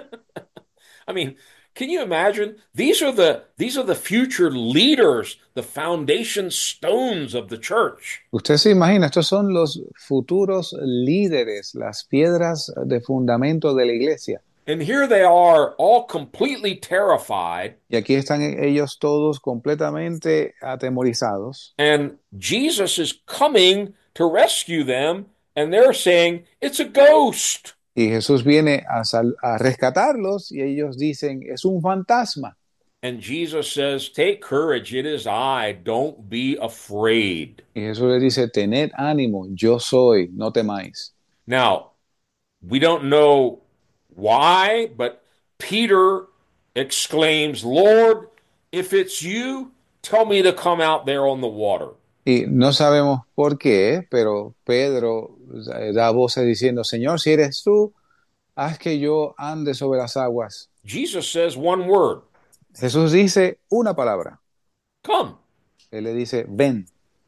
I mean, can you imagine? These are the these are the future leaders, the foundation stones of the church. Usted se imagina, estos son los futuros líderes, las piedras de fundamento de la iglesia. And here they are, all completely terrified. Y aquí están ellos todos completamente atemorizados. And Jesus is coming to rescue them, and they're saying, it's a ghost. Y Jesús viene a, sal- a rescatarlos y ellos dicen, es un fantasma. And Jesus says, take courage, it is I, don't be afraid. Y Jesús les dice, tened ánimo, yo soy, no temáis. Now, we don't know why, but Peter exclaims, Lord, if it's you, tell me to come out there on the water. Y no sabemos por qué, pero Pedro eh, da voces diciendo, Señor, si eres tú, haz que yo ande sobre las aguas. Jesus says one word, Jesús dice una palabra. come. Él le dice, ven.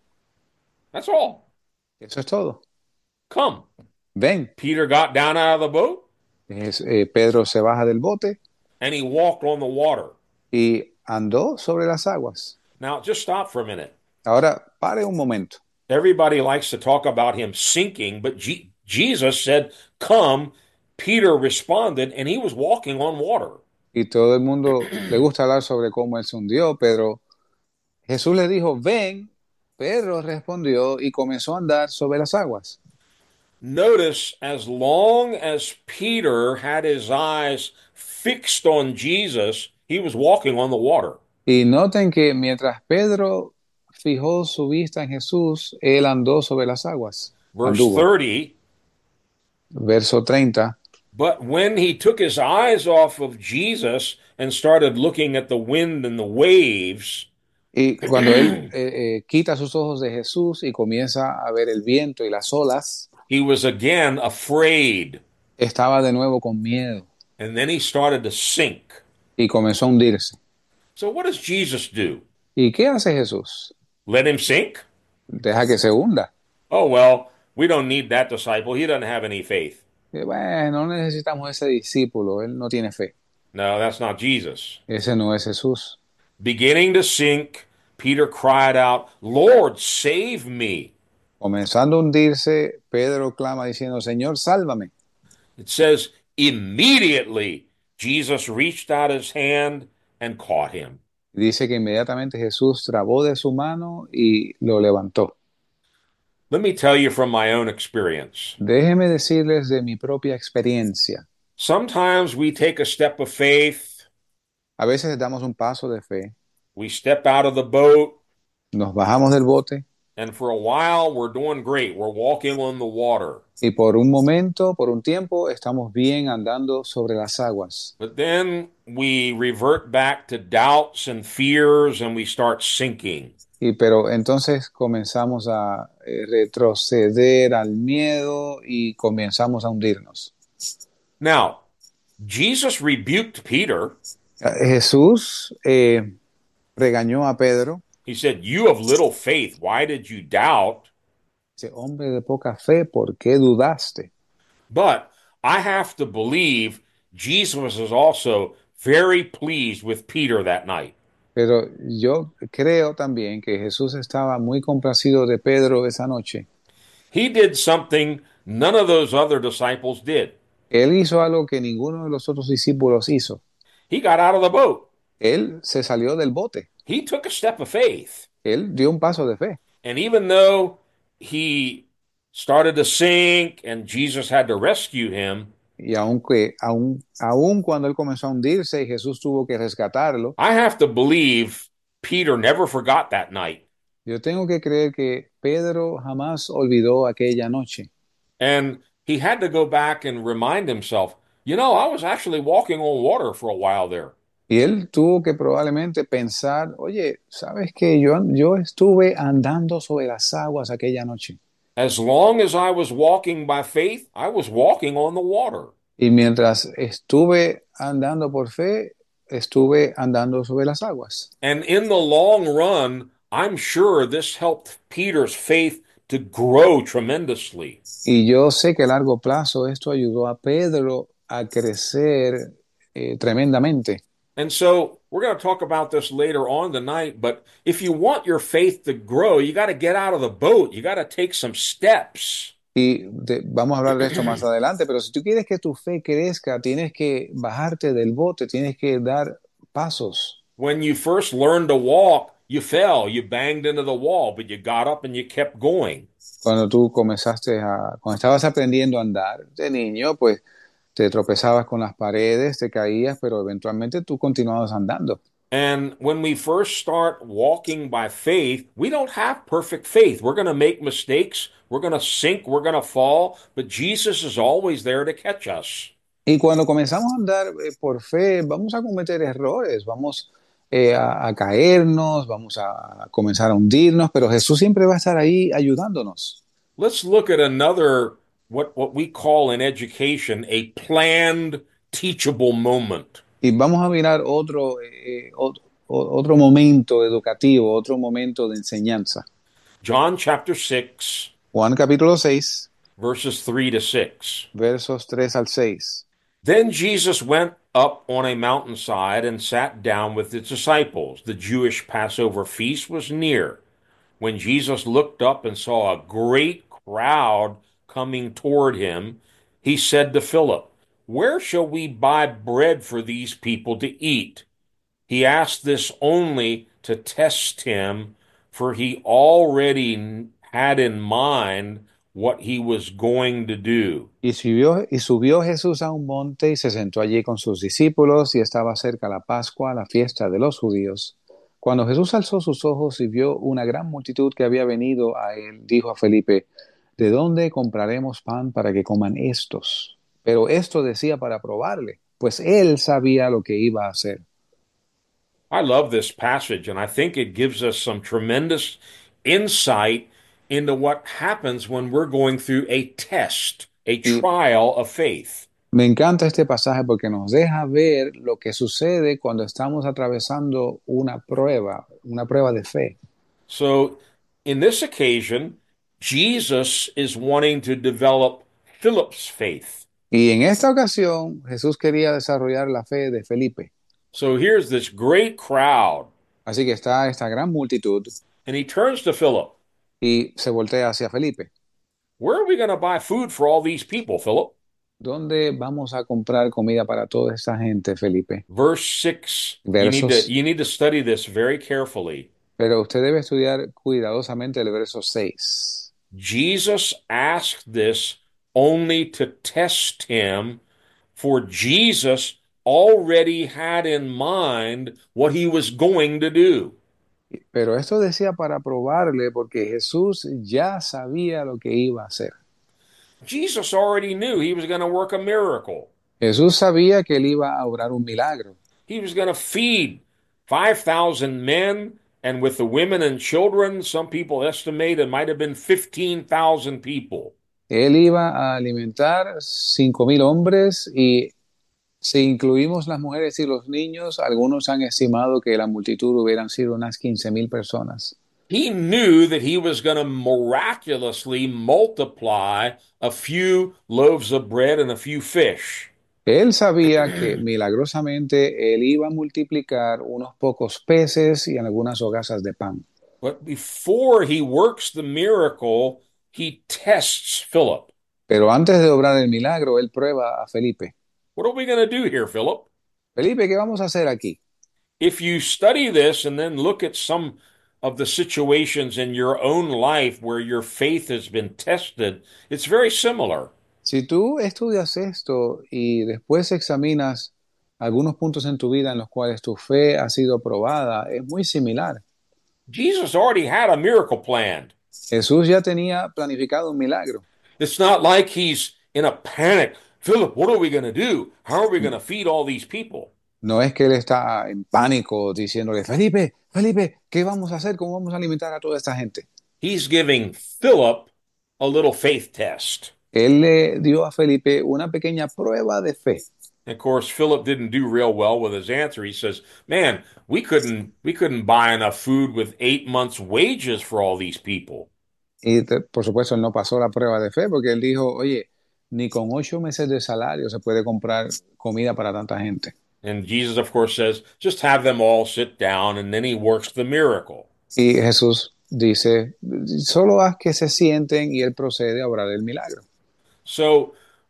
That's all. Eso es todo. Come. Ven. Peter got down out of the boat Es, eh, Pedro se baja del bote and he walked on the water. y andó sobre las aguas. Now, just stop for a minute. Ahora, pare un momento. Everybody likes to talk about him sinking, but G- Jesus said, come. Peter responded, and he was walking on water. Y todo el mundo le gusta hablar sobre cómo él se hundió, pero Jesús le dijo, ven. Pedro respondió y comenzó a andar sobre las aguas. Notice, as long as Peter had his eyes fixed on Jesus, he was walking on the water. Y noten que mientras Pedro fijó su vista en Jesús, él andó sobre las aguas. Verse Anduvo. thirty, Verso treinta. but when he took his eyes off of Jesus and started looking at the wind and the waves, Y cuando él eh, eh, quita sus ojos de Jesús y comienza a ver el viento y las olas, he was again afraid. estaba de nuevo con miedo And then he started to sink. y comenzó a hundirse. So what does Jesus do? ¿Y qué hace Jesús? Let him sink? Deja que se hunda. Oh, well, we don't need that disciple. He doesn't have any faith. Y bueno, no necesitamos ese discípulo, él no tiene fe. No, that's not Jesus. Ese no es Jesús. Beginning to sink, Peter cried out, Lord, save me. Comenzando a hundirse, Pedro clama diciendo, Señor, sálvame. It says, immediately Jesus reached out his hand and caught him. Dice que inmediatamente Jesús trabó de su mano y lo levantó. Let me tell you from my own experience. Déjeme decirles de mi propia experiencia. Sometimes we take a step of faith, A veces damos un paso de fe, we step out of the boat, nos bajamos del bote and for a while we're doing great. We're walking on the water. y por un momento, por un tiempo, estamos bien andando sobre las aguas. But then we revert back to doubts and fears and we start sinking. Y pero entonces comenzamos a eh, retroceder al miedo y comenzamos a hundirnos. Now, Jesus rebuked Peter. Jesús eh, regañó a Pedro. He said, "You of little faith, why did you doubt?" Dice, hombre de poca fe, ¿por qué dudaste? But I have to believe Jesus was also very pleased with Peter that night. Pero yo creo también que Jesús estaba muy complacido de Pedro esa noche. He did something none of those other disciples did. Él hizo algo que ninguno de los otros discípulos hizo. He got out of the boat. Él se salió del bote. He took a step of faith. Él dio un paso de fe. And even though he started to sink and Jesus had to rescue him, Y aunque, aun, aun cuando él comenzó a hundirse y Jesús tuvo que rescatarlo, I have to believe Peter never forgot that night. yo tengo que creer que Pedro jamás olvidó aquella noche. And he had to go back and remind himself, you know, I was actually walking on water for a while there. Y él tuvo que probablemente pensar, oye, ¿sabes qué? Yo, yo estuve andando sobre las aguas aquella noche. As long as I was walking by faith, I was walking on the water. Y mientras estuve andando por fe, estuve andando sobre las aguas. And in the long run, I'm sure this helped Peter's faith to grow tremendously. Y yo sé que a largo plazo esto ayudó a Pedro a crecer eh, tremendamente. And so we're going to talk about this later on tonight, but if you want your faith to grow, you got to get out of the boat. You got to take some steps. Y de, vamos a hablar de esto más adelante, pero si tú quieres que tu fe crezca, tienes que bajarte del bote, tienes que dar pasos. When you first learned to walk, you fell, you banged into the wall, but you got up and you kept going. Cuando tú comenzaste a, cuando estabas aprendiendo a andar de niño, pues te tropezabas con las paredes, te caías, pero eventualmente tú continuabas andando. And when we first start walking by faith, we don't have perfect faith. We're going to make mistakes. We're going to sink. We're going to fall. But Jesus is always there to catch us. Y cuando comenzamos a andar eh, por fe, vamos a cometer errores, vamos eh, a, a caernos, vamos a comenzar a hundirnos, pero Jesús siempre va a estar ahí ayudándonos. Let's look at another, what, what we call in education, a planned teachable moment. Y vamos a mirar otro, eh, otro, otro momento educativo, otro momento de enseñanza. John chapter six, Juan capítulo seis, verses three to six. versos tres al seis. Then Jesus went up on a mountainside and sat down with his disciples. The Jewish Passover feast was near. When Jesus looked up and saw a great crowd coming toward him, he said to Philip, "Where shall we buy bread for these people to eat?" He asked this only to test him, for he already had in mind what he was going to do. Y subió, y subió Jesús a un monte y se sentó allí con sus discípulos, y estaba cerca la Pascua, la fiesta de los judíos. Cuando Jesús alzó sus ojos y vio una gran multitud que había venido a él, dijo a Felipe, ¿de dónde compraremos pan para que coman estos? Pero esto decía para probarle, pues él sabía lo que iba a hacer. I love this passage, and I think it gives us some tremendous insight into what happens when we're going through a test, a trial of faith. Me encanta este pasaje porque nos deja ver lo que sucede cuando estamos atravesando una prueba, una prueba de fe. So, in this occasion, Jesus is wanting to develop Philip's faith. Y en esta ocasión, Jesús quería desarrollar la fe de Felipe. So here's this great crowd. Así que está esta gran multitud. And he turns to Philip. Y se voltea hacia Felipe. Where are we going to buy food for all these people, Philip? ¿Dónde vamos a comprar comida para toda esta gente, Felipe? Verse six. You need, to, you need to study this very carefully. Pero usted debe estudiar cuidadosamente el verso seis. Jesus asked this only to test him, for Jesus already had in mind what he was going to do. Pero esto decía para probarle porque Jesús ya sabía lo que iba a hacer. Jesus already knew he was going to work a miracle. Jesús sabía que él iba a obrar un milagro. He was going to feed five thousand men, and with the women and children, some people estimate it might have been fifteen thousand people. Él iba a alimentar cinco mil hombres y si incluimos las mujeres y los niños, algunos han estimado que la multitud hubieran sido unas quince mil personas. He knew that he was going to miraculously multiply a few loaves of bread and a few fish. Él sabía que milagrosamente él iba a multiplicar unos pocos peces y algunas hogazas de pan. But before he works the miracle, he tests Philip. Pero antes de obrar el milagro, él prueba a Felipe. What are we going to do here, Philip? Felipe, ¿qué vamos a hacer aquí? If you study this and then look at some of the situations in your own life where your faith has been tested, it's very similar. Si tú estudias esto y después examinas algunos puntos en tu vida en los cuales tu fe ha sido probada, es muy similar. Jesus already had a miracle planned. Jesús ya tenía planificado un milagro. It's not like he's in a panic. Philip, what are we going to do? How are we going to feed all these people? No es que él está en pánico diciéndole, Felipe, Felipe, ¿qué vamos a hacer? ¿Cómo vamos a alimentar a toda esta gente? He's giving Philip a little faith test. Él le dio a Felipe una pequeña prueba de fe. Of course, Philip didn't do real well with his answer. He says, "Man, we couldn't we couldn't buy enough food with eight months' wages for all these people." Y te- por supuesto él no pasó la prueba de fe porque él dijo, oye, ni con ocho meses de salario se puede comprar comida para tanta gente. And Jesus, of course, says, "Just have them all sit down," and then he works the miracle. Y Jesús dice, solo haz que se sienten y él procede a obrar el milagro. So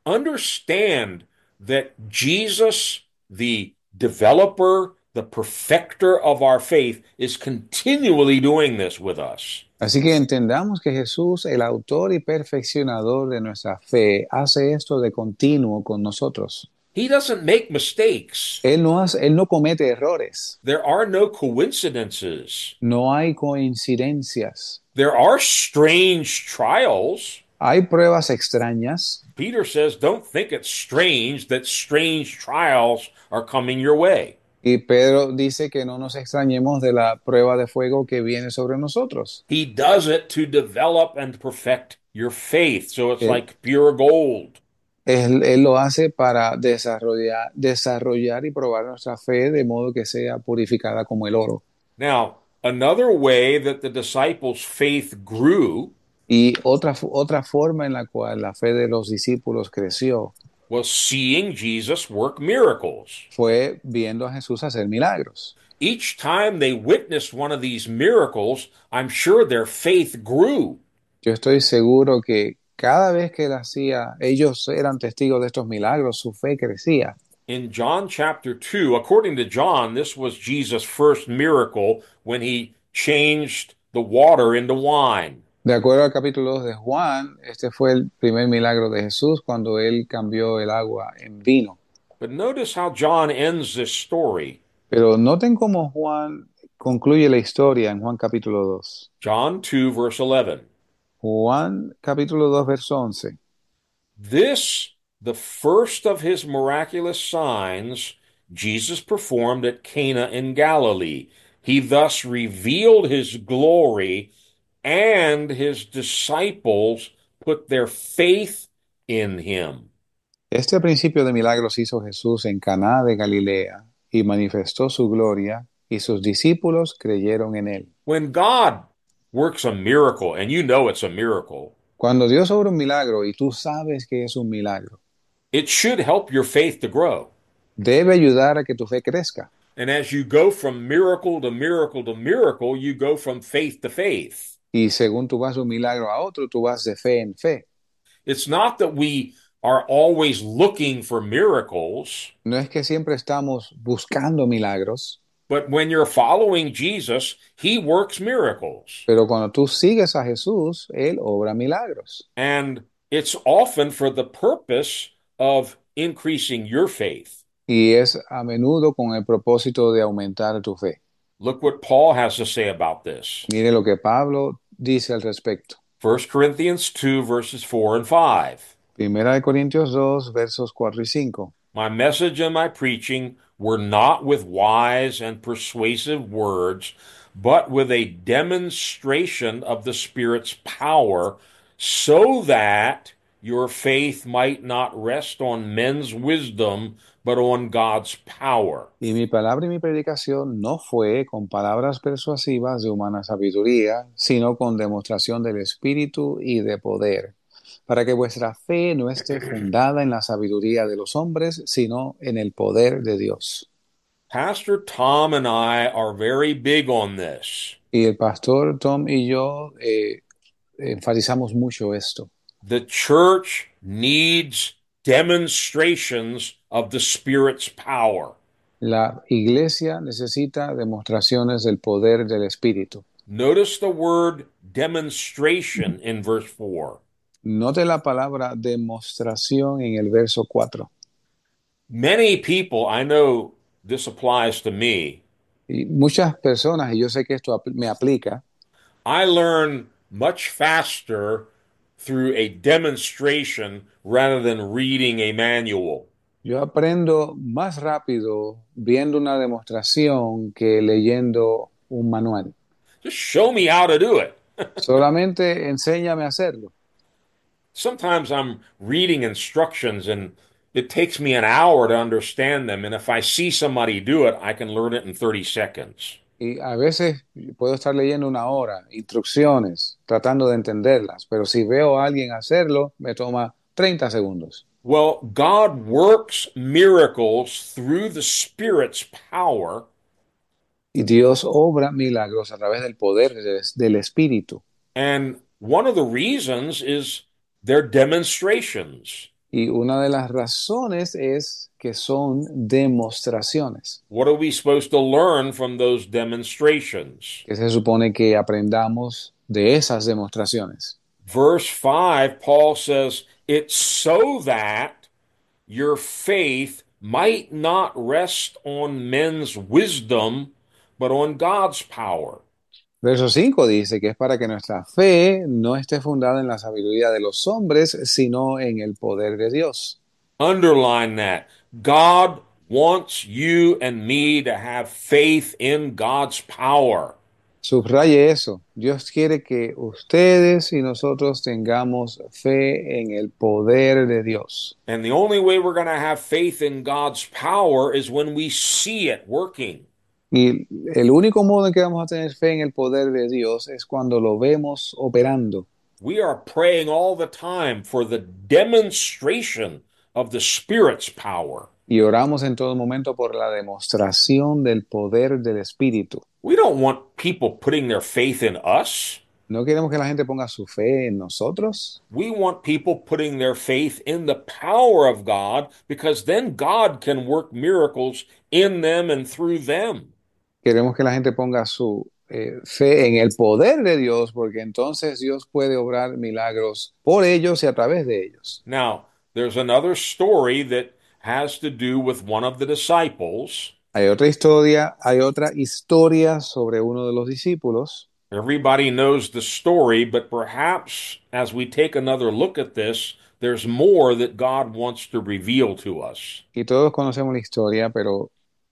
understand that Jesus, the developer, the perfecter of our faith, is continually doing this with us. Así que entendamos que Jesús, el autor y perfeccionador de nuestra fe, hace esto de continuo con nosotros. He doesn't make mistakes. Él no hace, él no comete errores. There are no coincidences. No hay coincidencias. There are strange trials. Hay pruebas extrañas. Peter says, don't think it's strange that strange trials are coming your way. Y Pedro dice que no nos extrañemos de la prueba de fuego que viene sobre nosotros. He does it to develop and perfect your faith. So it's Yeah. like pure gold. Él, él lo hace para desarrollar, desarrollar y probar nuestra fe de modo que sea purificada como el oro. Now, another way that the disciples' faith grew Y otra, fu- otra forma en la cual la fe de los discípulos creció was seeing Jesus work miracles. fue viendo a Jesús hacer milagros. Each time they witnessed one of these miracles, I'm sure their faith grew. Yo estoy seguro que cada vez que él hacía, ellos eran testigos de estos milagros, su fe crecía. In John chapter two, according to John, this was Jesus' first miracle when he changed the water into wine. De acuerdo al capítulo dos de Juan, este fue el primer milagro de Jesús cuando él cambió el agua en vino. But notice how John ends this story. Pero noten cómo Juan concluye la historia en Juan capítulo dos. John two, verse eleven. Juan capítulo dos, verso once. This, the first of his miraculous signs, Jesus performed at Cana in Galilee. He thus revealed his glory, and his disciples put their faith in him. Este principio de milagros hizo Jesús en Caná de Galilea y manifestó su gloria, y sus discípulos creyeron en él. When God works a miracle, and you know it's a miracle, Cuando Dios obra un milagro y tú sabes que es un milagro, it should help your faith to grow. debe ayudar a que tu fe crezca. And as you go from miracle to miracle to miracle, you go from faith to faith. Y según tú vas de un milagro a otro, tú vas de fe en fe. It's not that we are always looking for miracles. No es que siempre estamos buscando milagros, But when you're following Jesus, he works miracles. Pero cuando tú sigues a Jesús, Él obra milagros. And it's often for the purpose of increasing your faith. Y es a menudo con el propósito de aumentar tu fe. Look what Paul has to say about this. Mire lo que Pablo dice al respecto. First Corinthians two, verses four and five. Primera de Corintios dos, versos cuatro y cinco. My message and my preaching were not with wise and persuasive words, but with a demonstration of the Spirit's power, so that your faith might not rest on men's wisdom, but on God's power. Y mi palabra y mi predicación no fue con palabras persuasivas de humana sabiduría, sino con demostración del Espíritu y de poder, para que vuestra fe no esté fundada en la sabiduría de los hombres, sino en el poder de Dios. Pastor Tom and I are very big on this. Y el pastor Tom y yo eh, enfatizamos mucho esto. The church needs demonstrations of the Spirit's power. La iglesia necesita demostraciones del poder del Espíritu. Notice the word demonstration in verse four. Note la palabra demostración en el verso cuatro. Many people, I know this applies to me, Y muchas personas, y yo sé que esto apl- me aplica, I learn much faster through a demonstration rather than reading a manual. yo aprendo más rápido viendo una demostración que leyendo un manual. Just show me how to do it. Solamente enséñame a hacerlo. Sometimes I'm reading instructions and it takes me an hour to understand them. And if I see somebody do it, I can learn it in thirty seconds. Y a veces puedo estar leyendo una hora, instrucciones, tratando de entenderlas, pero si veo a alguien hacerlo, me toma treinta segundos. Well, God works miracles through the Spirit's power, Y Dios obra milagros a través del poder del, del Espíritu. and one of the reasons is their demonstrations. Y una de las razones es que son demostraciones, What are we supposed to learn from those demonstrations? que se supone que aprendamos de esas demostraciones. Verse five, Paul says, it's so that your faith might not rest on men's wisdom, but on God's power. Verso cinco dice que es para que nuestra fe no esté fundada en la sabiduría de los hombres, sino en el poder de Dios. Underline that. God wants you and me to have faith in God's power. Subraye eso. Dios quiere que ustedes y nosotros tengamos fe en el poder de Dios. And the only way we're going to have faith in God's power is when we see it working. Y el único modo en que vamos a tener fe en el poder de Dios es cuando lo vemos operando. We are praying all the time for the demonstration of the Spirit's power. Y oramos en todo momento por la demostración del poder del Espíritu. We don't want people putting their faith in us. No queremos que la gente ponga su fe en nosotros. We want people putting their faith in the power of God, because then God can work miracles in them and through them. Queremos que la gente ponga su eh, fe en el poder de Dios, porque entonces Dios puede obrar milagros por ellos y a través de ellos. Now, there's another story that has to do with one of the disciples. Hay otra historia, hay otra historia sobre uno de los discípulos. Everybody knows the story, but perhaps as we take another look at this, there's more that God wants to reveal to us. Y todos conocemos la historia, pero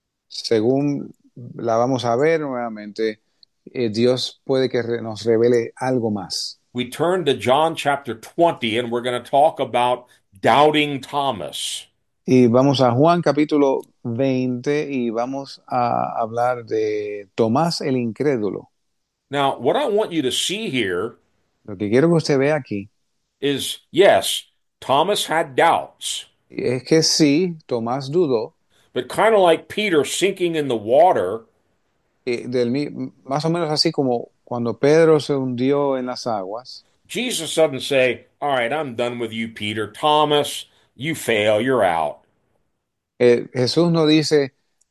según la vamos a ver nuevamente, eh, Dios puede que re- nos revele algo más. We turn to John chapter twenty, and we're going to talk about doubting Thomas. Y vamos a Juan capítulo veinte y vamos a hablar de Tomás el incrédulo. Now, what I want you to see here Lo que quiero que usted vea aquí is, yes, Thomas had doubts, es que sí, Tomás dudó, but kind of like Peter sinking in the water, eh, del, mi- más o menos así como cuando Pedro se hundió en las aguas. Jesus doesn't say, all right, I'm done with you, Peter. Thomas, you fail, you're out. Eh, Jesús no dice,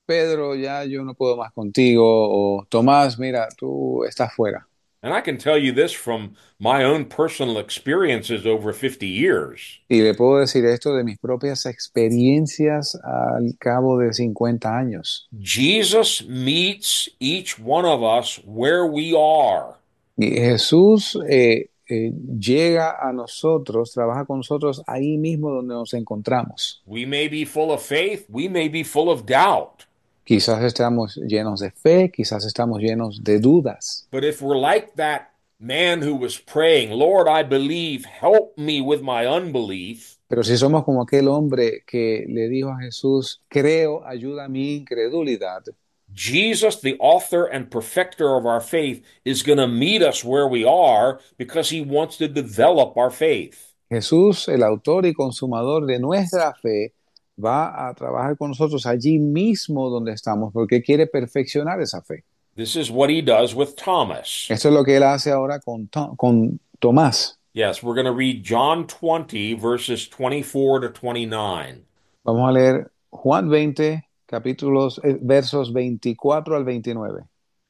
Pedro, ya yo no puedo más contigo, o Tomás, mira, tú estás fuera. And I can tell you this from my own personal experiences over fifty years. Y le puedo decir esto de mis propias experiencias al cabo de cincuenta años. Jesus meets each one of us where we are. Y Jesús eh, eh, llega a nosotros, trabaja con nosotros ahí mismo donde nos encontramos. We may be full of faith, we may be full of doubt. Quizás estamos llenos de fe, quizás estamos llenos de dudas. But if we're like that man who was praying, Lord, I believe, help me with my unbelief, Pero si somos como aquel hombre que le dijo a Jesús, creo, ayuda a mi incredulidad, Jesus, the author and perfecter of our faith, is going to meet us where we are because he wants to develop our faith. Jesús, el autor y consumador de nuestra fe, va a trabajar con nosotros allí mismo donde estamos porque quiere perfeccionar esa fe. This is what he does with Thomas. Esto es lo que él hace ahora con, con Tomás. Yes, we're going to read John twenty, verses twenty-four to twenty-nine. Vamos a leer Juan veinte, capítulos, eh, versos veinticuatro al veintinueve.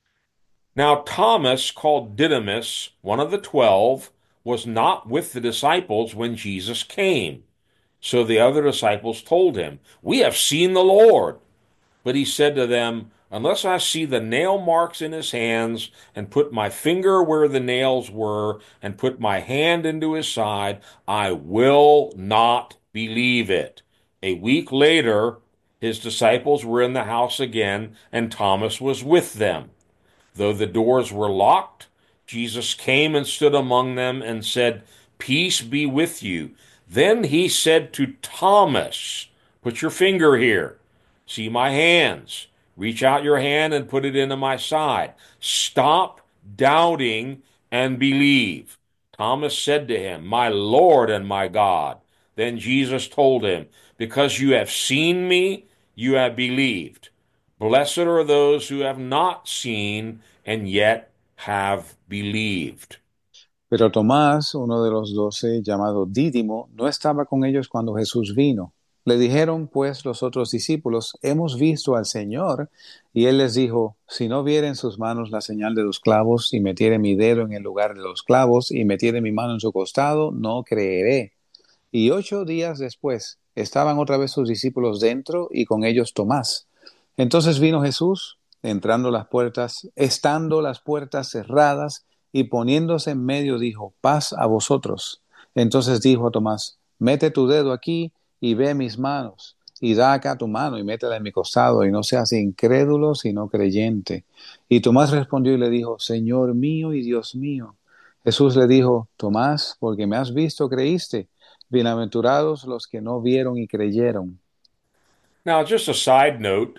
Now Thomas, called Didymus, one of the twelve, was not with the disciples when Jesus came. So the other disciples told him, We have seen the Lord. But he said to them, Unless I see the nail marks in his hands, and put my finger where the nails were, and put my hand into his side, I will not believe it. A week later, his disciples were in the house again, and Thomas was with them. Though the doors were locked, Jesus came and stood among them and said, Peace be with you. Then he said to Thomas, Put your finger here. See my hands. Reach out your hand and put it into my side. Stop doubting and believe. Thomas said to him, My Lord and my God. Then Jesus told him, Because you have seen me, you have believed. Blessed are those who have not seen and yet have believed. Pero Tomás, uno de los doce, llamado Dídimo, no estaba con ellos cuando Jesús vino. Le dijeron, pues, los otros discípulos, hemos visto al Señor. Y él les dijo, si no viere en sus manos la señal de los clavos, y metiere mi dedo en el lugar de los clavos, y metiere mi mano en su costado, no creeré. Y ocho días después, estaban otra vez sus discípulos dentro, y con ellos Tomás. Entonces vino Jesús, entrando las puertas, estando las puertas cerradas, y poniéndose en medio dijo, paz a vosotros. Entonces dijo a Tomás, mete tu dedo aquí y ve mis manos, y da acá tu mano y métela en mi costado, y no seas incrédulo, sino creyente. Y Tomás respondió y le dijo, Señor mío y Dios mío. Jesús le dijo, Tomás, porque me has visto, creíste. Bienaventurados los que no vieron y creyeron. Now, just a side note,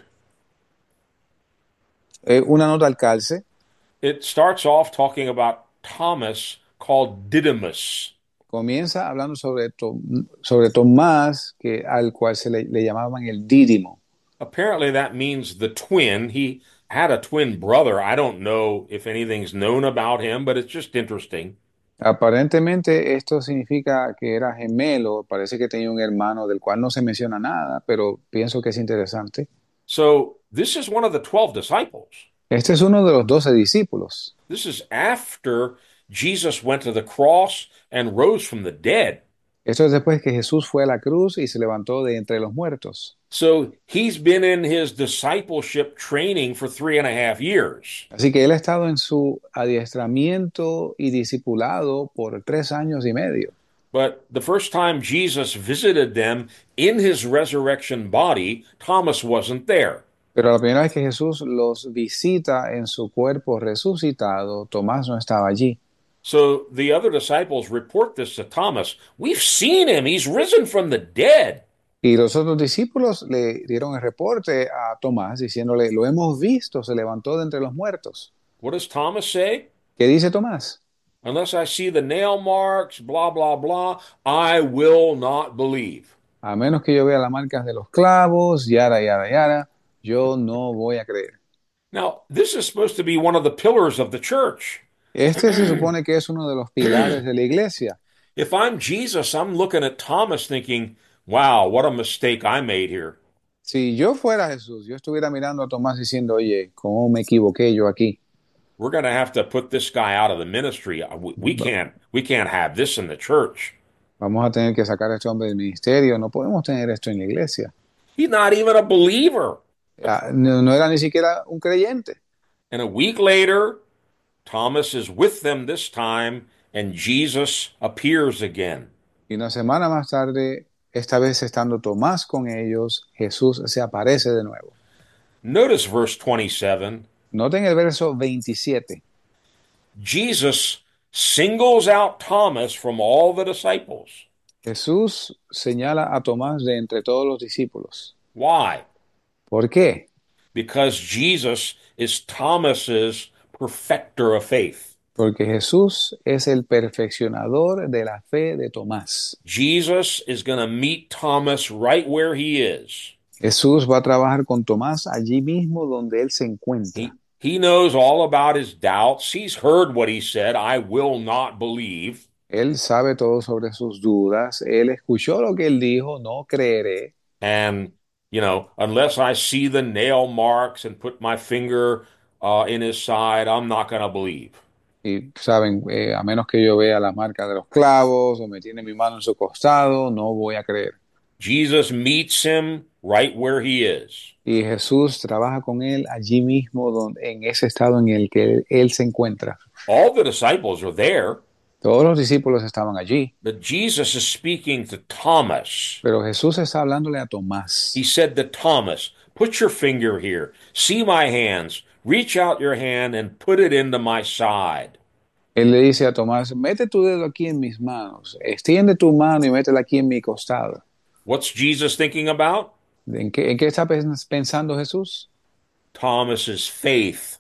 Eh, una nota al calce. it starts off talking about Thomas called Didymus. Comienza hablando sobre, to, sobre Tomás, que, al cual se le, le llamaban el Dídimo. Apparently, that means the twin. He had a twin brother. I don't know if anything's known about him, but it's just interesting. Aparentemente esto significa que era gemelo, parece que tenía un hermano del cual no se menciona nada, pero pienso que es interesante. So, this is one of the twelve disciples. Este es uno de los doce discípulos. This is after Jesus went to the cross and rose from the dead. Esto es después que Jesús fue a la cruz y se levantó de entre los muertos. So he's been in his discipleship training for three and a half years. Así que él ha estado en su adiestramiento y discipulado por tres años y medio. But the first time Jesus visited them in his resurrection body, Thomas wasn't there. Pero la primera vez que Jesús los visita en su cuerpo resucitado, Tomás no estaba allí. So the other disciples report this to Thomas. We've seen him. He's risen from the dead. Y los otros discípulos le dieron el reporte a Tomás diciéndole, lo hemos visto, se levantó de entre los muertos. What does Thomas say? ¿Qué dice Tomás? Unless I see the nail marks, blah, blah, blah, I will not believe. A menos que yo vea las marcas de los clavos, yara, yara, yara, yo no voy a creer. Now, this is supposed to be one of the pillars of the church. Este se supone que es uno de los pilares de la iglesia. If I'm Jesus, I'm looking at Thomas thinking, wow, what a mistake I made here. Si yo fuera Jesús, yo estuviera mirando a Tomás diciendo, oye, ¿cómo me equivoqué yo aquí? We're going to have to put this guy out of the ministry. We, we Va- can't we can't have this in the church. Vamos a tener que sacar a este hombre del ministerio, no podemos tener esto en la iglesia. He's not even a believer. Ah, No, no era ni siquiera un creyente. And a week later, Thomas is with them this time, and Jesus appears again. Y una semana más tarde, esta vez estando Tomás con ellos, Jesús se aparece de nuevo. Notice verse twenty-seven. Noten el verso veintisiete. Jesus singles out Thomas from all the disciples. Jesús señala a Tomás de entre todos los discípulos. Why? ¿Por qué? Because Jesus is Thomas's perfecter of faith. Porque Jesús es el perfeccionador de la fe de Tomás. Jesus is going to meet Thomas right where he is. Jesús va a trabajar con Tomás allí mismo donde él se encuentra. He, he knows all about his doubts. He's heard what he said, I will not believe. Él sabe todo sobre sus dudas. Él escuchó lo que él dijo, no creeré. And, you know, unless I see the nail marks and put my finger uh, in his side, I'm not going to believe. Y saben, eh, a menos que yo vea la marca de los clavos o me tiene mi mano en su costado, no voy a creer. Jesus meets him right where he is. Y Jesús trabaja con él allí mismo donde, en ese estado en el que él, él se encuentra. All the disciples are there, Todos los discípulos estaban allí, but Jesus is speaking to Thomas. pero Jesús está hablándole a Tomás. He said to Thomas, put your finger here, see my hands, reach out your hand and put it into my side. Él le dice a Tomás, mete tu dedo aquí en mis manos, extiende tu mano y métela aquí en mi costado. What's Jesus thinking about? ¿En qué, en qué está pens- pensando Jesús? Thomas's faith.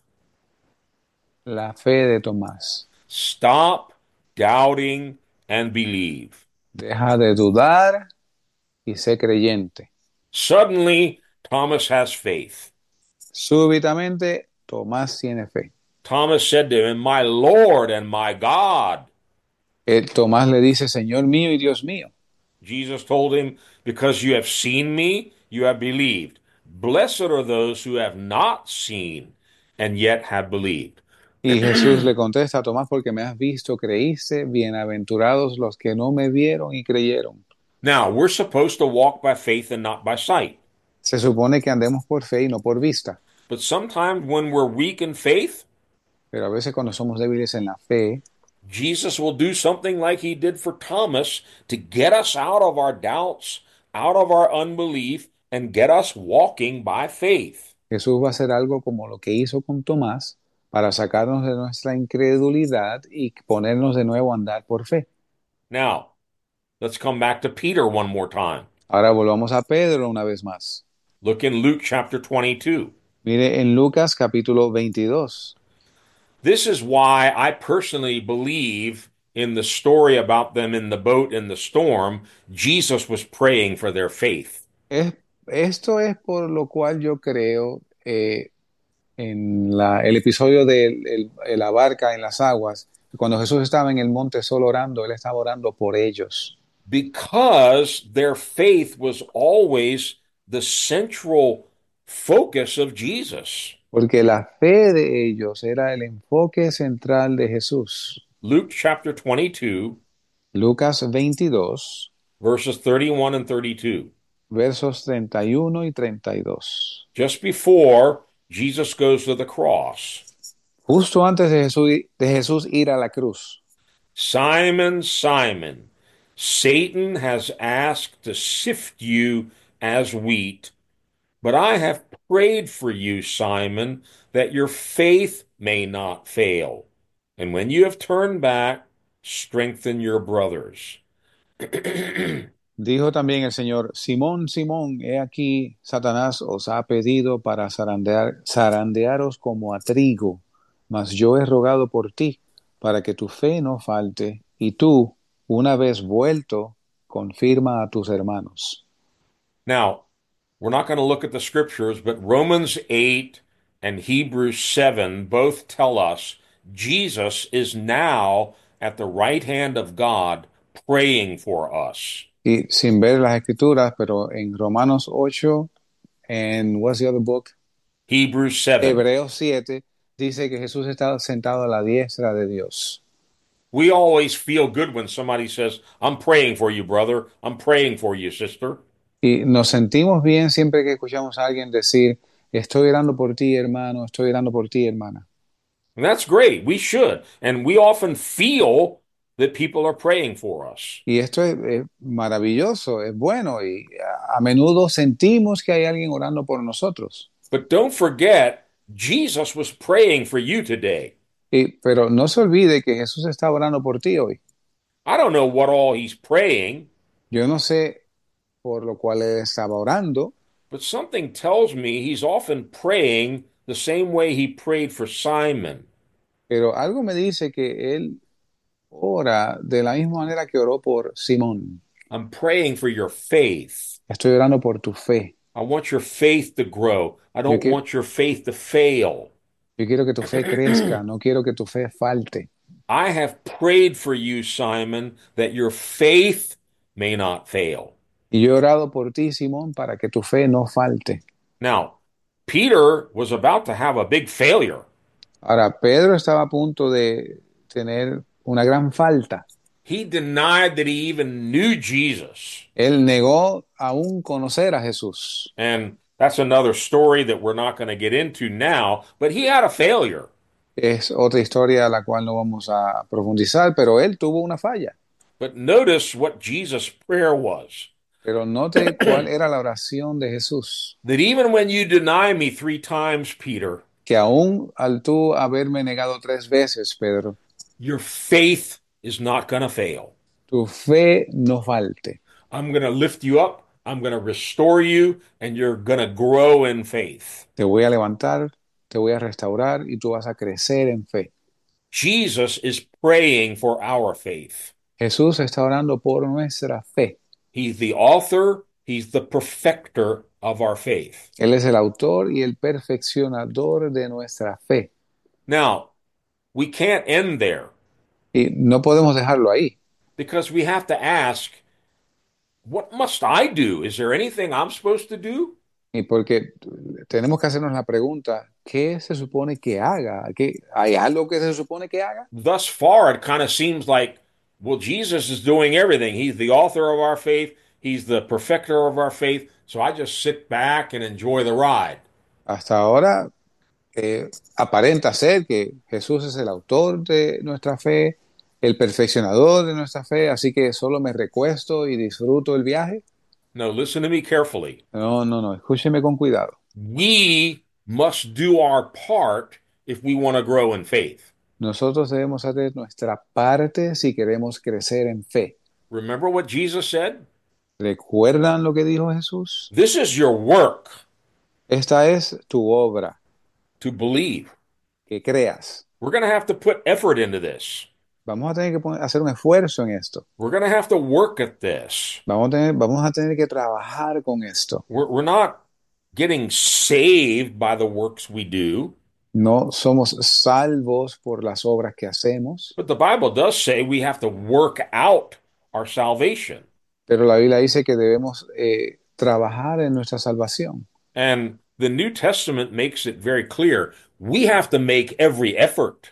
La fe de Tomás. Stop doubting and believe. Deja de dudar y sé creyente. Suddenly, Thomas has faith. Súbitamente, Tomás tiene fe. Thomas said to him, my Lord and my God. El Tomás le dice, Señor mío y Dios mío. Jesus told him, because you have seen me, you have believed. Blessed are those who have not seen and yet have believed. Y Jesús le contesta a Tomás, porque me has visto, creíste, bienaventurados los que no me vieron y creyeron. Now, we're supposed to walk by faith and not by sight. Se supone que andemos por fe y no por vista. But sometimes when we're weak in faith, Pero a veces cuando somos débiles en la fe, Jesus will do something like he did for Thomas to get us out of our doubts, out of our unbelief, and get us walking by faith. Jesús va a hacer algo como lo que hizo con Tomás para sacarnos de nuestra incredulidad y ponernos de nuevo a andar por fe. Now, let's come back to Peter one more time. Ahora volvamos a Pedro una vez más. Look in Luke chapter twenty-two. Mire en Lucas capítulo veintidós. This is why I personally believe in the story about them in the boat in the storm, Jesus was praying for their faith. Es, esto es por lo cual yo creo eh, en la, el episodio de el- el- la barca en las aguas, cuando Jesús estaba en el monte solo orando, él estaba orando por ellos. Because their faith was always the central focus of Jesus. Porque la fe de ellos era el enfoque central de Jesús. Luke chapter twenty-two, Lucas veintidós, verses thirty-one and thirty-two. versos treinta y uno y treinta y dos. Just before Jesus goes to the cross, Justo antes de Jesús, de Jesús ir a la cruz. Simon, Simon, Satan has asked to sift you as wheat, but I have prayed for you, Simon, that your faith may not fail. And when you have turned back, strengthen your brothers. Dijo también el Señor, Simón, Simón, he aquí, Satanás os ha pedido para zarandear, zarandearos como a trigo, mas yo he rogado por ti, para que tu fe no falte, y tú, una vez vuelto, confirma a tus hermanos. Now, we're not going to look at the scriptures, but Romans eight and Hebrews seven both tell us Jesus is now at the right hand of God praying for us. Y sin ver las escrituras, pero en Romanos ocho En what's the other book? Hebrews seven. Hebreos siete dice que Jesús está sentado a la diestra de Dios. We always feel good when somebody says, I'm praying for you, brother. I'm praying for you, sister. Y nos sentimos bien siempre que escuchamos a alguien decir, estoy orando por ti, hermano, estoy orando por ti, hermana. And that's great. We should. And we often feel that people are praying for us. Y esto es, es maravilloso, es bueno, y a, a menudo sentimos que hay alguien orando por nosotros. But don't forget, Jesus was praying for you today. Y, pero no se olvide que Jesús está orando por ti hoy. I don't know what all he's praying, Yo no sé por lo cual él estaba orando, but something tells me he's often praying the same way he prayed for Simon. pero algo me dice que él ora de la misma manera que oró por Simón. I'm praying for your faith. Estoy orando por tu fe. I want your faith to grow. I Yo, don't que, want your faith to fail. yo quiero que tu fe crezca, no quiero que tu fe falte. I have prayed for you, Simon, that your faith may not fail. Y yo he orado por ti, Simón, para que tu fe no falte. Now, Peter was about to have a big failure. Ahora, Pedro estaba a punto de tener una gran falta. He denied that he even knew Jesus. Él negó aún conocer a Jesús. And that's another story that we're not going to get into now, but he had a failure. Es otra historia a la cual no vamos a profundizar, pero él tuvo una falla. But notice what Jesus' prayer was. Pero note cuál era la oración de Jesús. That even when you deny me three times, Peter, Que aún al tú haberme negado tres veces, Pedro, your faith is not going to fail. tu fe no falte. I'm going to lift you up. I'm going to restore you, and you're going to grow in faith. Te voy a levantar, te voy a restaurar y tú vas a crecer en fe. Jesus is praying for our faith. Jesús está orando por nuestra fe. He's the author, he's the perfecter of our faith. Él es el autor y el perfeccionador de nuestra fe. Now, we can't end there. Y no podemos dejarlo ahí. Because we have to ask, what must I do? Is there anything I'm supposed to do? Y porque tenemos que hacernos la pregunta, ¿qué se supone que haga? ¿Qué, ¿Hay algo que se supone que haga? Thus far, it kind of seems like, well, Jesus is doing everything. He's the author of our faith. He's the perfecter of our faith. So I just sit back and enjoy the ride. Hasta ahora eh, aparenta ser que Jesús es el autor de nuestra fe, el perfeccionador de nuestra fe, así que solo me recuesto y disfruto el viaje. No, listen to me carefully. No, no, no, escúcheme con cuidado. We must do our part if we want to grow in faith. Nosotros debemos hacer nuestra parte si queremos crecer en fe. Remember what Jesus said? ¿Recuerdan lo que dijo Jesús? This is your work Esta es tu obra, to believe. que creas. We're going to have to put effort into this. Vamos a tener que poner- hacer un esfuerzo en esto. We're going to have to work at this. Vamos a tener, vamos a tener que trabajar con esto. We're, we're not getting saved by the works we do, No somos salvos por las obras que hacemos, but the Bible does say we have to work out our salvation. pero la Biblia dice que debemos eh, trabajar en nuestra salvación. And the New Testament makes it very clear. We have to make every effort.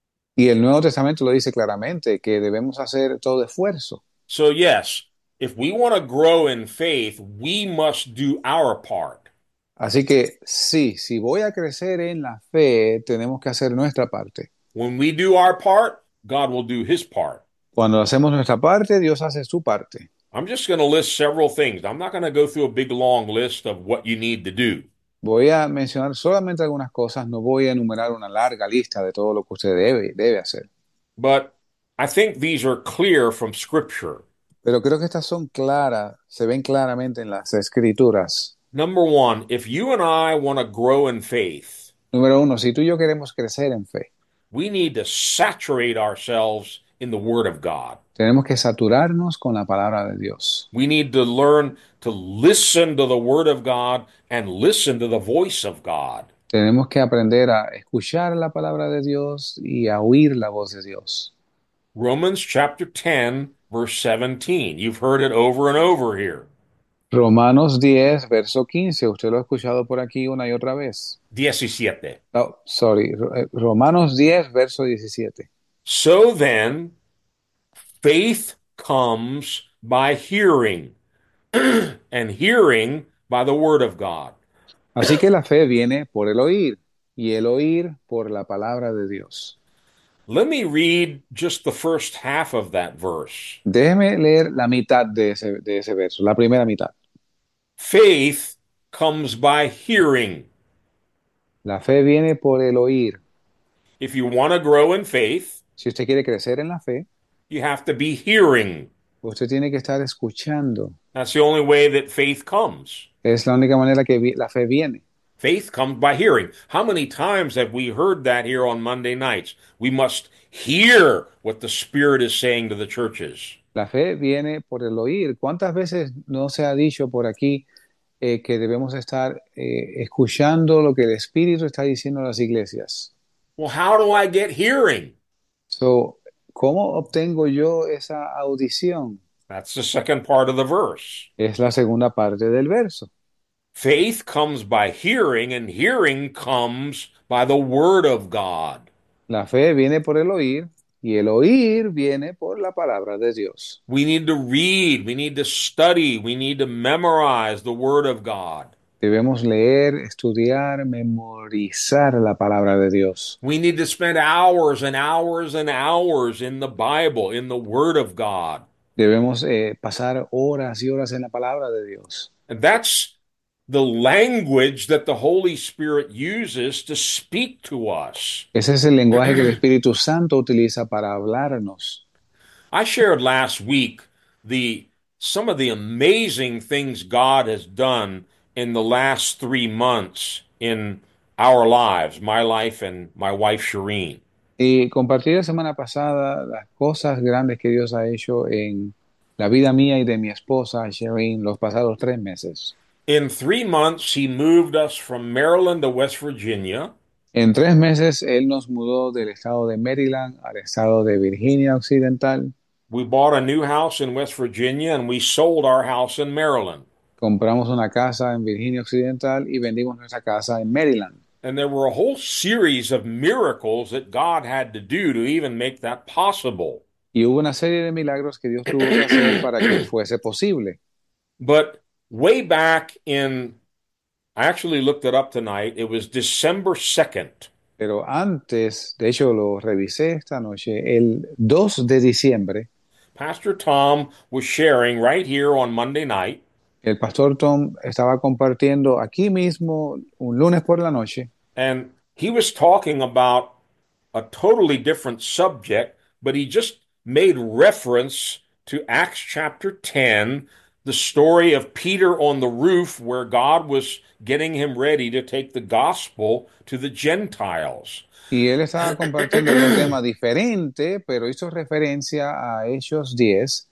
Y el Nuevo Testamento lo dice claramente, que debemos hacer todo esfuerzo. So, yes, if we want to grow in faith, we must do our part. Así que sí, si voy a crecer en la fe, tenemos que hacer nuestra parte. When we do our part, God will do his part. Cuando hacemos nuestra parte, Dios hace su parte. I'm just going to list several things. I'm not going to go through a big long list of what you need to do. Voy a mencionar solamente algunas cosas, no voy a enumerar una larga lista de todo lo que usted debe, debe hacer. But I think these are clear from Scripture. Pero creo que estas son claras, se ven claramente en las Escrituras. Number one, if you and I want to grow in faith, Número uno, si tú y yo queremos crecer en fe, we need to saturate ourselves in the Word of God. tenemos que saturarnos con la palabra de Dios. We need to learn to listen to the Word of God and listen to the voice of God. Tenemos que aprender a escuchar la palabra de Dios y a oír la voz de Dios. Romans chapter ten, verse seventeen. You've heard it over and over here. Romanos diez, verso quince. Usted lo ha escuchado por aquí una y otra vez. diecisiete. Oh, sorry. Ro- eh, Romanos diez, verso diecisiete. So then, faith comes by hearing, and hearing by the word of God. Así que la fe viene por el oír y el oír por la palabra de Dios. Let me read just the first half of that verse. Déjeme leer la mitad de ese, de ese verso, la primera mitad. Faith comes by hearing. La fe viene por el oír. If you want to grow in faith, Si usted quiere crecer en la fe, you have to be hearing. usted tiene que estar escuchando. That's the only way that faith comes. Es la única manera que vi- la fe viene. Faith comes by hearing. How many times have we heard that here on Monday nights? We must hear what the Spirit is saying to the churches. La fe viene por el oír. ¿Cuántas veces no se ha dicho por aquí eh, que debemos estar eh, escuchando lo que el Espíritu está diciendo a las iglesias? Well, how do I get hearing? So, ¿cómo obtengo yo esa audición? That's the second part of the verse. Es la segunda parte del verso. Faith comes by hearing, and hearing comes by the Word of God. La fe viene por el oír y el oír viene por la palabra de Dios. We need to read, we need to study, we need to memorize the Word of God. Debemos leer, estudiar, memorizar la palabra de Dios. We need to spend hours and hours and hours in the Bible, in the Word of God. Debemos eh, pasar horas y horas en la palabra de Dios. And that's the language that the Holy Spirit uses to speak to us. Ese es el lenguaje que el Espíritu Santo utiliza para hablarnos. I shared last week the some of the amazing things God has done in the last three months in our lives, my life and my wife Shireen. Y compartí la semana pasada las cosas grandes que Dios ha hecho en la vida mía y de mi esposa, Shereen, los pasados tres meses. In three months, he moved us from Maryland to West Virginia. En tres meses, Él nos mudó del estado de Maryland al estado de Virginia Occidental. We bought a new house in West Virginia and we sold our house in Maryland. Compramos una casa en Virginia Occidental y vendimos nuestra casa en Maryland. And there were a whole series of miracles that God had to do to even make that possible. Y hubo una serie de milagros que Dios tuvo que hacer para que fuese posible. But way back in, I actually looked it up tonight, it was December second. Pero antes, de hecho lo revisé esta noche, el dos de diciembre, Pastor Tom was sharing right here on Monday night. el pastor Tom estaba compartiendo aquí mismo un lunes por la noche. And he was talking about a totally different subject, but he just made reference to Acts chapter ten, the story of Peter on the roof, where God was getting him ready to take the gospel to the Gentiles. Y él estaba compartiendo un tema diferente, pero hizo referencia a Hechos diez,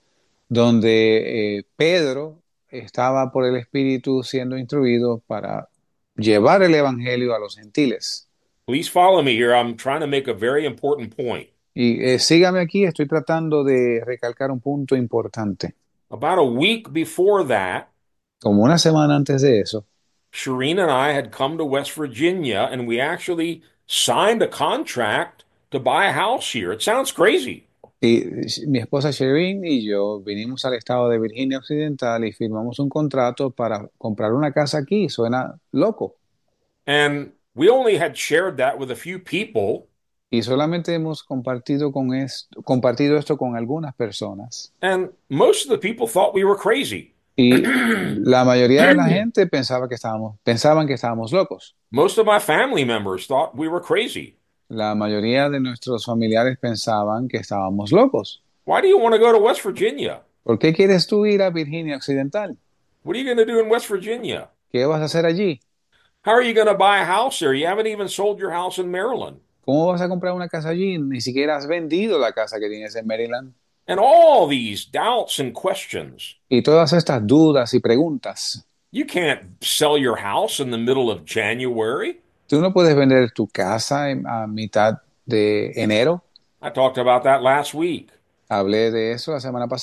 donde eh, Pedro estaba por el Espíritu siendo instruido para llevar el Evangelio a los gentiles. Please follow me here. I'm trying to make a very important point. Y eh, sígame aquí, estoy tratando de recalcar un punto importante. About a week before that, Como una semana antes de eso, Shireen and I had come to West Virginia and we actually signed a contract to buy a house here. It sounds crazy. y mi esposa Shereen y yo vinimos al estado de Virginia Occidental y firmamos un contrato para comprar una casa aquí. Suena loco. And we only had shared that with a few people. Y solamente hemos compartido, con esto, compartido esto con algunas personas. And most of the people thought we were crazy. Y la mayoría de la gente pensaba que estábamos, pensaban que estábamos locos. Most of my family members thought we were crazy. La mayoría de nuestros familiares pensaban que estábamos locos. Why do you want to go to West Virginia? ¿Por qué quieres tú ir a Virginia Occidental? What are you going to do in West Virginia? ¿Qué vas a hacer allí? How are you going to buy a house there? You haven't even sold your house in Maryland. ¿Cómo vas a comprar una casa allí? Ni siquiera has vendido la casa que tienes en Maryland. And all these doubts and questions. Y todas estas dudas y preguntas. You can't sell your house in the middle of January. Tú no puedes vender tu casa en- a mitad de enero. I talked about that last week. Hablé de eso la semana pasada.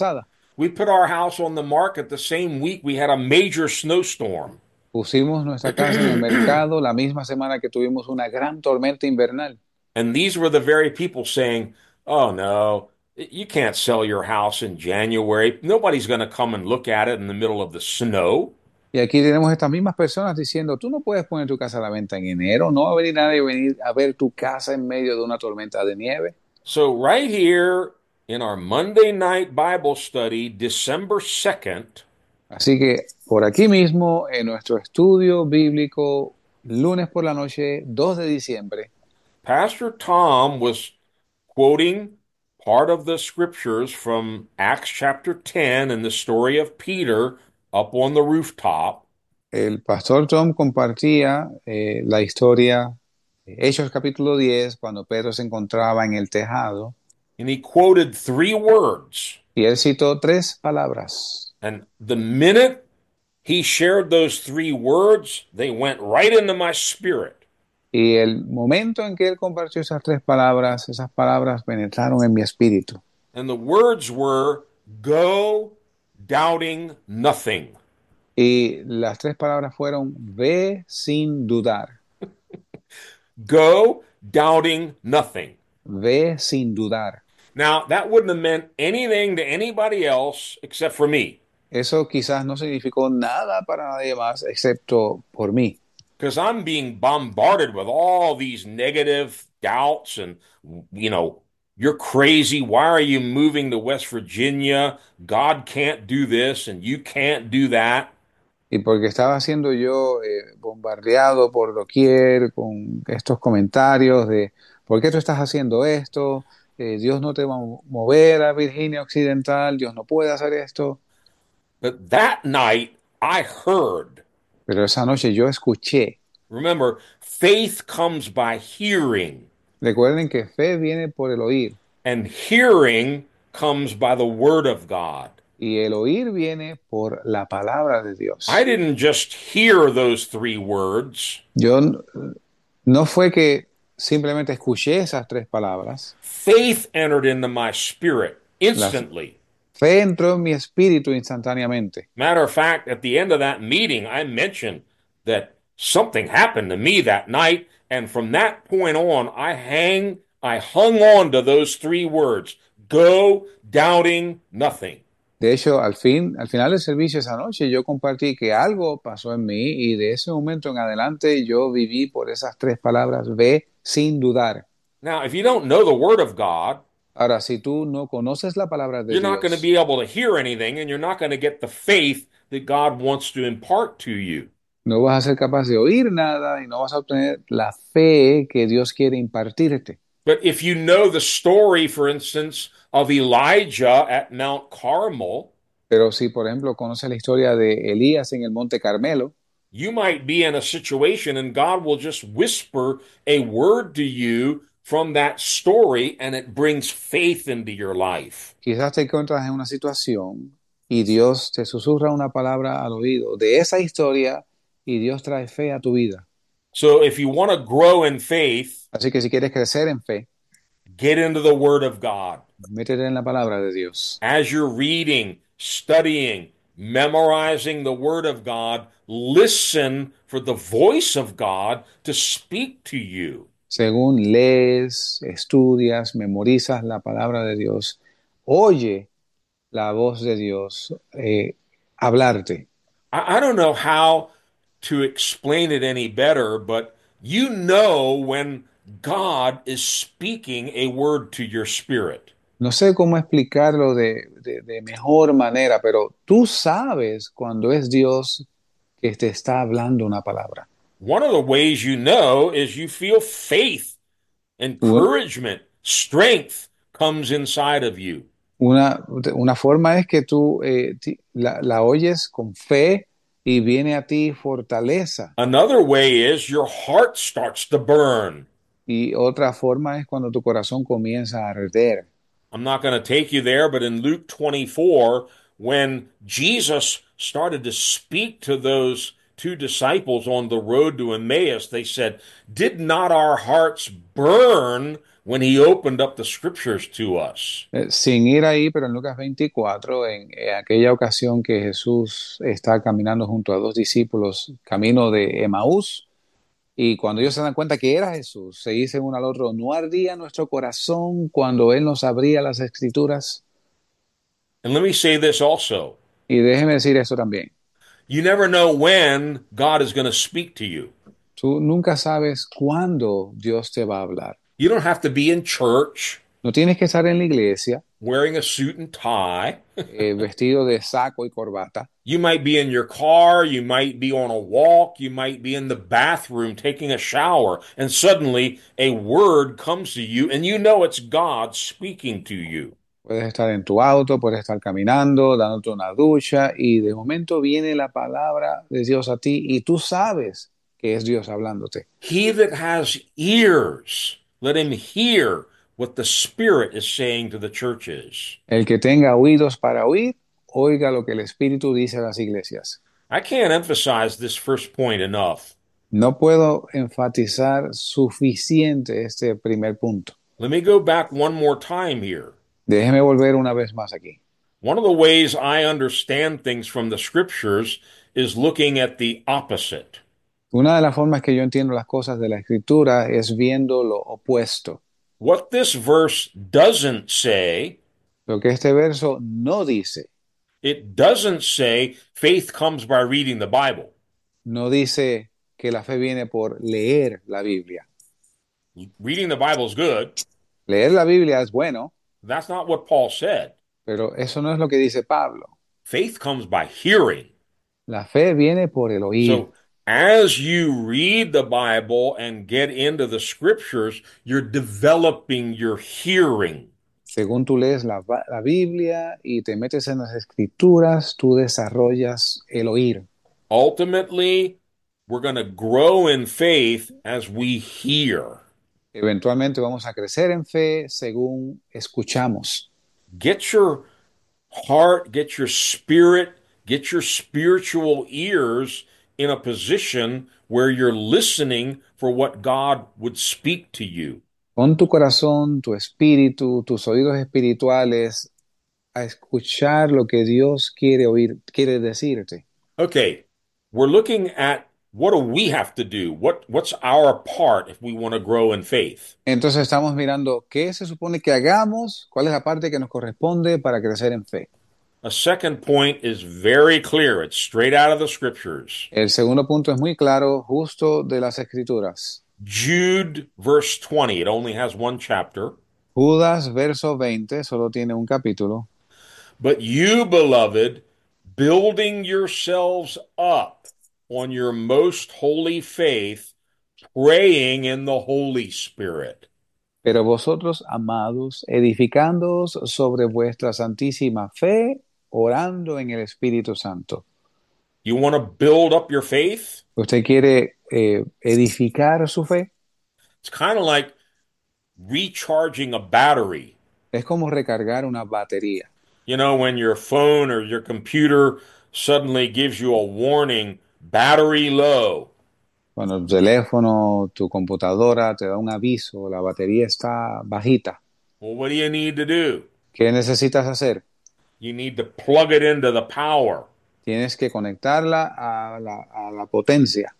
We put our house on the market the same week we had a major snowstorm. Pusimos nuestra casa en el mercado la misma semana que tuvimos una gran tormenta invernal. And these were the very people saying, oh no, you can't sell your house in January. Nobody's going to come and look at it in the middle of the snow. Y aquí tenemos estas mismas personas diciendo, tú no puedes poner tu casa a la venta en enero, no va a venir nadie a venir a ver tu casa en medio de una tormenta de nieve. So right here in our Monday night Bible study, December second, Así que por aquí mismo, en nuestro estudio bíblico, lunes por la noche, dos de diciembre, Pastor Tom was quoting part of the scriptures from Acts chapter ten and the story of Peter up on the rooftop. el pastor Tom compartía eh, la historia, Hechos capítulo diez, cuando Pedro se encontraba en el tejado, And he quoted three words. y él citó tres palabras. And the minute he shared those three words, they went right into my spirit. Y el momento en que él compartió esas tres palabras, esas palabras penetraron en mi espíritu. And the words were, go doubting nothing. Y las tres palabras fueron, ve sin dudar, Go doubting nothing. ve sin dudar. Now, that wouldn't have meant anything to anybody else except for me. Eso quizás no significó nada para nadie más excepto por mí. Because I'm being bombarded with all these negative doubts and, you know, you're crazy. Why are you moving to West Virginia? God can't do this and you can't do that. Y porque estaba siendo yo eh, bombardeado por doquier con estos comentarios de ¿por qué tú estás haciendo esto? Eh, Dios no te va a mover a Virginia Occidental, Dios no puede hacer esto. But that night, I heard. Pero esa noche yo escuché. Remember, faith comes by hearing. Recuerden que fe viene por el oír. And hearing comes by the word of God. Y el oír viene por la palabra de Dios. I didn't just hear those three words. Yo no fue que simplemente escuché esas tres palabras. Faith entered into my spirit instantly. La fe entró en mi espíritu instantáneamente. Matter of fact, at the end of that meeting, I mentioned that something happened to me that night, and from that point on, I hang, I hung on to those three words: go doubting nothing. De hecho, al fin, al final del servicio esa noche, yo compartí que algo pasó en mí y de ese momento en adelante yo viví por esas tres palabras, ve sin dudar. Now, if you don't know the word of God, ahora, si tú no conoces la palabra de you're Dios, not going to be able to hear anything, and you're not going to get the faith that God wants to impart to you. No vas a ser capaz de oír nada y no vas a obtener la fe que Dios quiere impartirte. But if you know the story, for instance, of Elijah at Mount Carmel, pero si, por ejemplo, conoces la historia de Elías en el Monte Carmelo, you might be in a situation and God will just whisper a word to you from that story and it brings faith into your life. Quizás te encuentras en una situación y Dios te susurra una palabra al oído de esa historia y Dios trae fe a tu vida. So if you want to grow in faith, así que si quieres crecer en fe, get into the Word of God. Métete en la palabra de Dios. As you're reading, studying, memorizing the Word of God, listen for the voice of God to speak to you. Según lees, estudias, memorizas la palabra de Dios, oye la voz de Dios eh, hablarte. I, I don't know how to explain it any better, but you know when God is speaking a word to your spirit. No sé cómo explicarlo de, de, de mejor manera, pero tú sabes cuando es Dios que te está hablando una palabra. One of the ways you know is you feel faith, encouragement, strength comes inside of you. Una, una forma es que tú eh, la, la oyes con fe y viene a ti fortaleza. Another way is your heart starts to burn. Y otra forma es cuando tu corazón comienza a arder. I'm not going to take you there, but in Luke twenty-four, when Jesus started to speak to those two disciples on the road to Emmaus, they said, "Did not our hearts burn when he opened up the scriptures to us. Eh, sin ir ahí, pero en Lucas veinticuatro, en, en aquella ocasión que Jesús está caminando junto a dos discípulos, camino de Emaús, y cuando ellos se dan cuenta que era Jesús, se dicen uno al otro, ¿no ardía nuestro corazón cuando Él nos abría las escrituras? And let me say this also. Y déjeme decir esto también. You never know when God is going to speak to you. Tú nunca sabes cuándo Dios te va a hablar. You don't have to be in church No tienes que estar en la iglesia wearing a suit and tie. eh, vestido de saco y corbata. You might be in your car, you might be on a walk, you might be in the bathroom taking a shower, and suddenly a word comes to you, and you know it's God speaking to you. Puedes estar en tu auto, puedes estar caminando, dándote una ducha y de momento viene la palabra de Dios a ti y tú sabes que es Dios hablándote. He that has ears, let him hear what the Spirit is saying to the churches. El que tenga oídos para oír, oiga lo que el Espíritu dice a las iglesias. I can't emphasize this first point enough. No puedo enfatizar suficiente este primer punto. Let me go back one more time here. Déjeme volver una vez más aquí. One of the ways I understand things from the scriptures is looking at the opposite. Una de las formas que yo entiendo las cosas de la Escritura es viendo lo opuesto. What this verse doesn't say, Lo que este verso no dice. it doesn't say faith comes by reading the Bible. No dice que la fe viene por leer la Biblia. Reading the Bible is good. Leer la Biblia es bueno, That's not what Paul said. pero eso no es lo que dice Pablo. Faith comes by hearing. La fe viene por el oír. So as you read the Bible and get into the scriptures, you're developing your hearing. Según tú lees la, la Biblia y te metes en las Escrituras, tú desarrollas el oír. Ultimately, we're going to grow in faith as we hear. Eventualmente vamos a crecer en fe según escuchamos. Get your heart, get your spirit, get your spiritual ears in a position where you're listening for what God would speak to you. Pon tu corazón, tu espíritu, tus oídos espirituales a escuchar lo que Dios quiere oír, quiere decirte. Okay, we're looking at what do we have to do? What what's our part if we want to grow in faith? Entonces estamos mirando qué se supone que hagamos, cuál es la parte que nos corresponde para crecer en fe. A second point is very clear. It's straight out of the scriptures. El segundo punto es muy claro, justo de las Escrituras. Jude, verse twenty. It only has one chapter. Judas, verso veinte, solo tiene un capítulo. But you, beloved, building yourselves up on your most holy faith, praying in the Holy Spirit. Pero vosotros, amados, edificándoos sobre vuestra santísima fe, orando en el Espíritu Santo. You want to build up your faith? ¿Usted quiere eh, edificar su fe? It's kind of like recharging a battery. Es como recargar una batería. You know, when your phone or your computer suddenly gives you a warning, battery low. Cuando tu teléfono, tu computadora te da un aviso, la batería está bajita. Well, what do you need to do? ¿Qué necesitas hacer? You need to plug it into the power. Tienes que conectarla a la, a la potencia.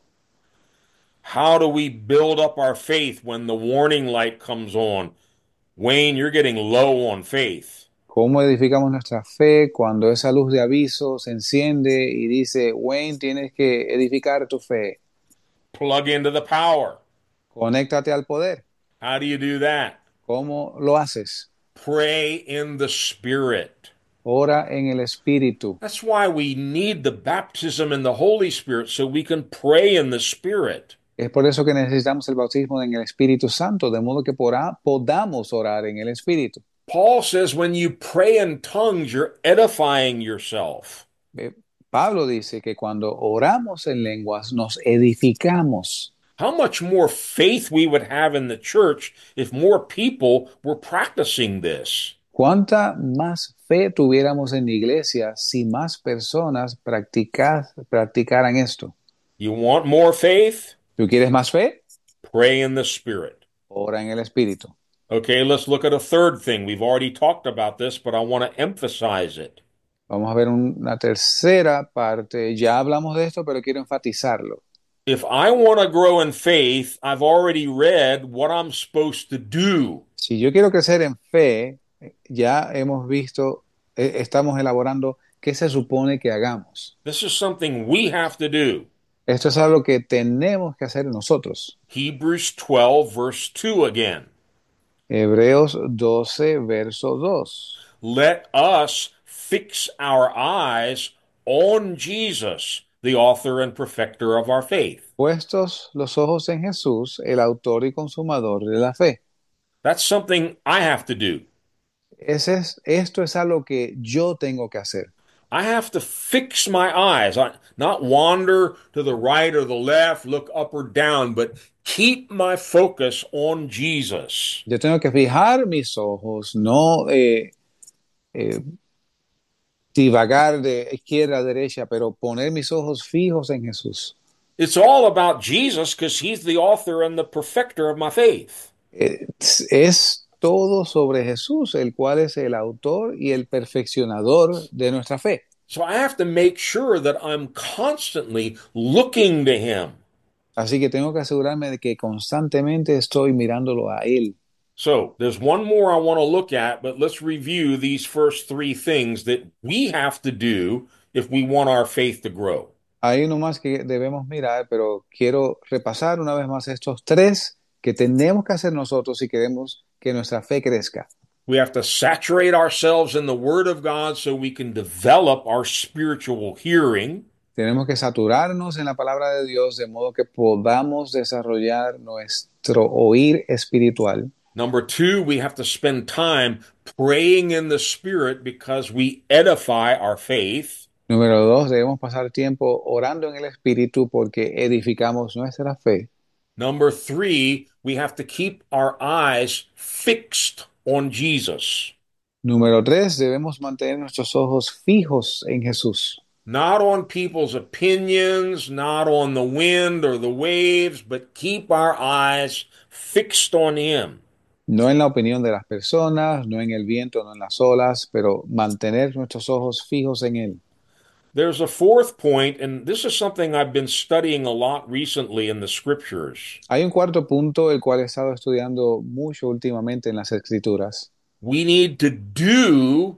How do we build up our faith when the warning light comes on? Wayne, you're getting low on faith. ¿Cómo edificamos nuestra fe cuando esa luz de aviso se enciende y dice, Wayne, tienes que edificar tu fe? Plug into the power. Conéctate al poder. How do you do that? ¿Cómo lo haces? Pray in the Spirit. Ora en el Espíritu. That's why we need the baptism in the Holy Spirit so we can pray in the Spirit. Es por eso que necesitamos el bautismo en el Espíritu Santo, de modo que pora- podamos orar en el Espíritu. Paul says when you pray in tongues, you're edifying yourself. Eh, Pablo dice que cuando oramos en lenguas nos edificamos. How much more faith we would have in the church if more people were practicing this. ¿Cuánta más fe tuviéramos en la iglesia si más personas practica- practicaran esto? You want more faith? ¿Tú quieres más fe? Pray in the Spirit. ora en el Espíritu. Okay, let's look at a third thing. We've already talked about this, but I want to emphasize it. Vamos a ver un- una tercera parte. Ya hablamos de esto, pero quiero enfatizarlo. If I want to grow in faith, I've already read what I'm supposed to do. Si yo quiero crecer en fe, ya hemos visto, eh, estamos elaborando qué se supone que hagamos. This is something we have to do. Esto es algo que tenemos que hacer nosotros. Hebrews twelve, verse two again. Hebreos doce, verso dos. Let us fix our eyes on Jesus, the author and perfecter of our faith. Puestos los ojos en Jesús, el autor y consumador de la fe. That's something I have to do. Ese es, esto es algo que yo tengo que hacer. I have to fix my eyes, not wander to the right or the left, look up or down, but keep my focus on Jesus. Yo tengo que fijar mis ojos, no eh, eh, divagar de izquierda a derecha, pero poner mis ojos fijos en Jesús. It's all about Jesus because he's the author and the perfecter of my faith. Es, es todo sobre Jesús, el cual es el autor y el perfeccionador de nuestra fe. So I have to make sure that I'm constantly looking to him. Así que tengo que asegurarme de que constantemente estoy mirándolo a Él. So there's one more I want to look at, but let's review these first three things that we have to do if we want our faith to grow. Hay uno más que debemos mirar, pero quiero repasar una vez más estos tres que tenemos que hacer nosotros si queremos que nuestra fe crezca. We have to saturate ourselves in the Word of God so we can develop our spiritual hearing. Tenemos que saturarnos en la palabra de Dios de modo que podamos desarrollar nuestro oír espiritual. Number two, we have to spend time praying in the Spirit because we edify our faith. Número dos, debemos pasar tiempo orando en el Espíritu porque edificamos nuestra fe. Number three, we have to keep our eyes fixed on Jesus. Número tres, debemos mantener nuestros ojos fijos en Jesús. Not on people's opinions, not on the wind or the waves, but keep our eyes fixed on Him. No en la opinión de las personas, no en el viento, no en las olas, pero mantener nuestros ojos fijos en Él. There's a fourth point, and this is something I've been studying a lot recently in the scriptures. Hay un cuarto punto, el cual he estado estudiando mucho últimamente en las Escrituras. We need to do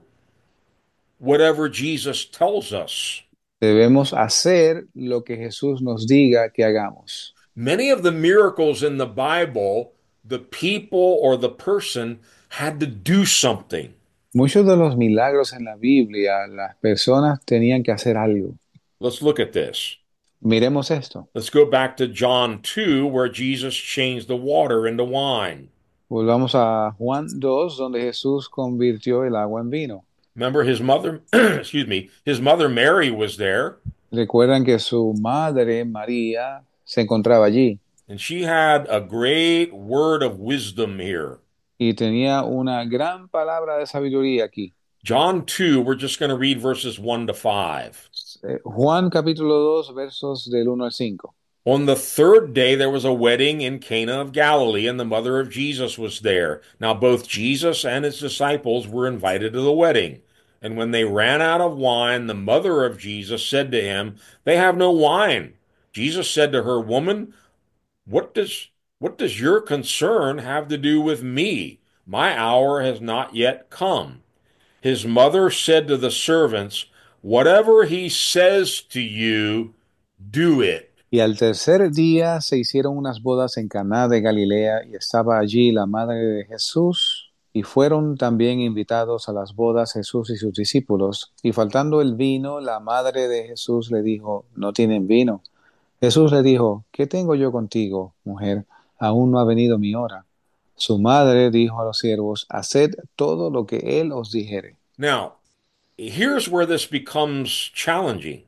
whatever Jesus tells us. Debemos hacer lo que Jesús nos diga que hagamos. Many of the miracles in the Bible, the people or the person had to do something. Muchos de los milagros en la Biblia, las personas tenían que hacer algo. Let's look at this. Miremos esto. Let's go back to John two, where Jesus changed the water into wine. Volvamos a Juan dos, donde Jesús convirtió el agua en vino. Remember his mother, excuse me, his mother Mary was there. Recuerdan que su madre, María, se encontraba allí. And she had a great word of wisdom here. Y tenía una gran palabra de sabiduría aquí. John two, we're just going to read verses one to five. Juan capítulo dos, versos del uno al cinco. On the third day, there was a wedding in Cana of Galilee, and the mother of Jesus was there. Now, both Jesus and his disciples were invited to the wedding. And when they ran out of wine, the mother of Jesus said to him, "They have no wine." Jesus said to her, "Woman, what does what does your concern have to do with me? My hour has not yet come." His mother said to the servants, "Whatever he says to you, do it." Y al tercer día se hicieron unas bodas en Caná de Galilea, y estaba allí la madre de Jesús, y fueron también invitados a las bodas Jesús y sus discípulos. Y faltando el vino, la madre de Jesús le dijo: "No tienen vino." Jesús le dijo: "¿Qué tengo yo contigo, mujer? Aún no ha venido mi hora." Su madre dijo a los siervos: "Haced todo lo que él os dijere." Now, here's where this becomes challenging.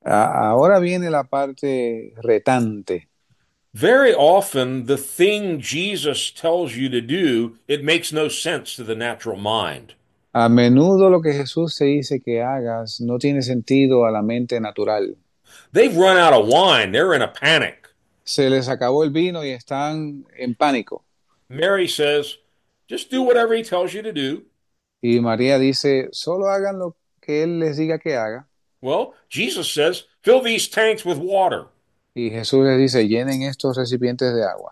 Ahora viene la parte retante. Very often, the thing Jesus tells you to do, it makes no sense to the natural mind. A menudo lo que Jesús te dice que hagas no tiene sentido a la mente natural. They've run out of wine. They're in a panic. Se les acabó el vino y están en pánico. Mary says, just do whatever he tells you to do. Y María dice, solo hagan lo que Él les diga que haga. Well, Jesus says, fill these tanks with water. Y Jesús les dice, llenen estos recipientes de agua.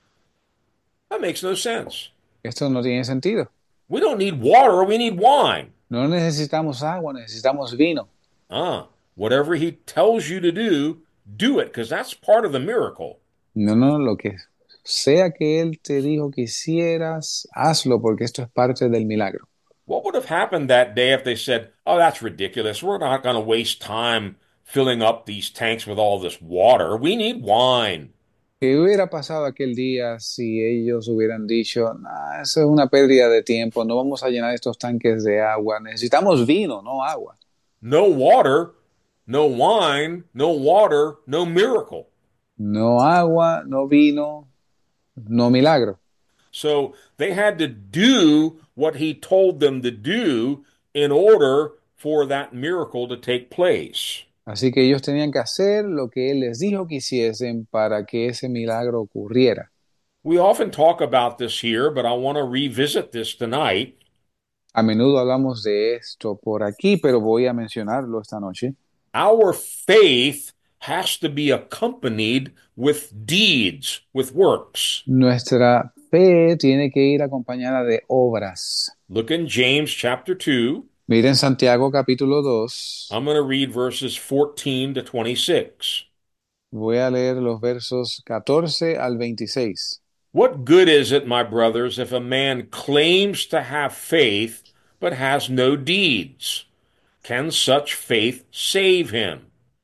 That makes no sense. Esto no tiene sentido. We don't need water, we need wine. No necesitamos agua, necesitamos vino. Ah, whatever he tells you to do, do it, because that's part of the miracle. No, no, lo que sea que Él te dijo que hicieras, hazlo porque esto es parte del milagro. What would have happened that day if they said, oh, that's ridiculous. We're not going to waste time filling up these tanks with all this water. We need wine. ¿Qué hubiera pasado aquel día si ellos hubieran dicho, nah, eso es una pérdida de tiempo, no vamos a llenar estos tanques de agua, necesitamos vino, no agua? No water, no wine, no water, no miracle. No agua, no vino, no milagro. So they had to do what he told them to do in order for that miracle to take place. Así que ellos tenían que hacer lo que Él les dijo que hiciesen para que ese milagro ocurriera. We often talk about this here, but I want to revisit this tonight. A menudo hablamos de esto por aquí, pero voy a mencionarlo esta noche. Our faith has to be accompanied with deeds, with works. Nuestra fe tiene que ir acompañada de obras. Look in James chapter two. Miren Santiago capítulo dos. I'm going to read verses fourteen to twenty-six. Voy a leer los versos catorce al veintiséis. What good is it, my brothers, if a man claims to have faith but has no deeds? Can such faith save him?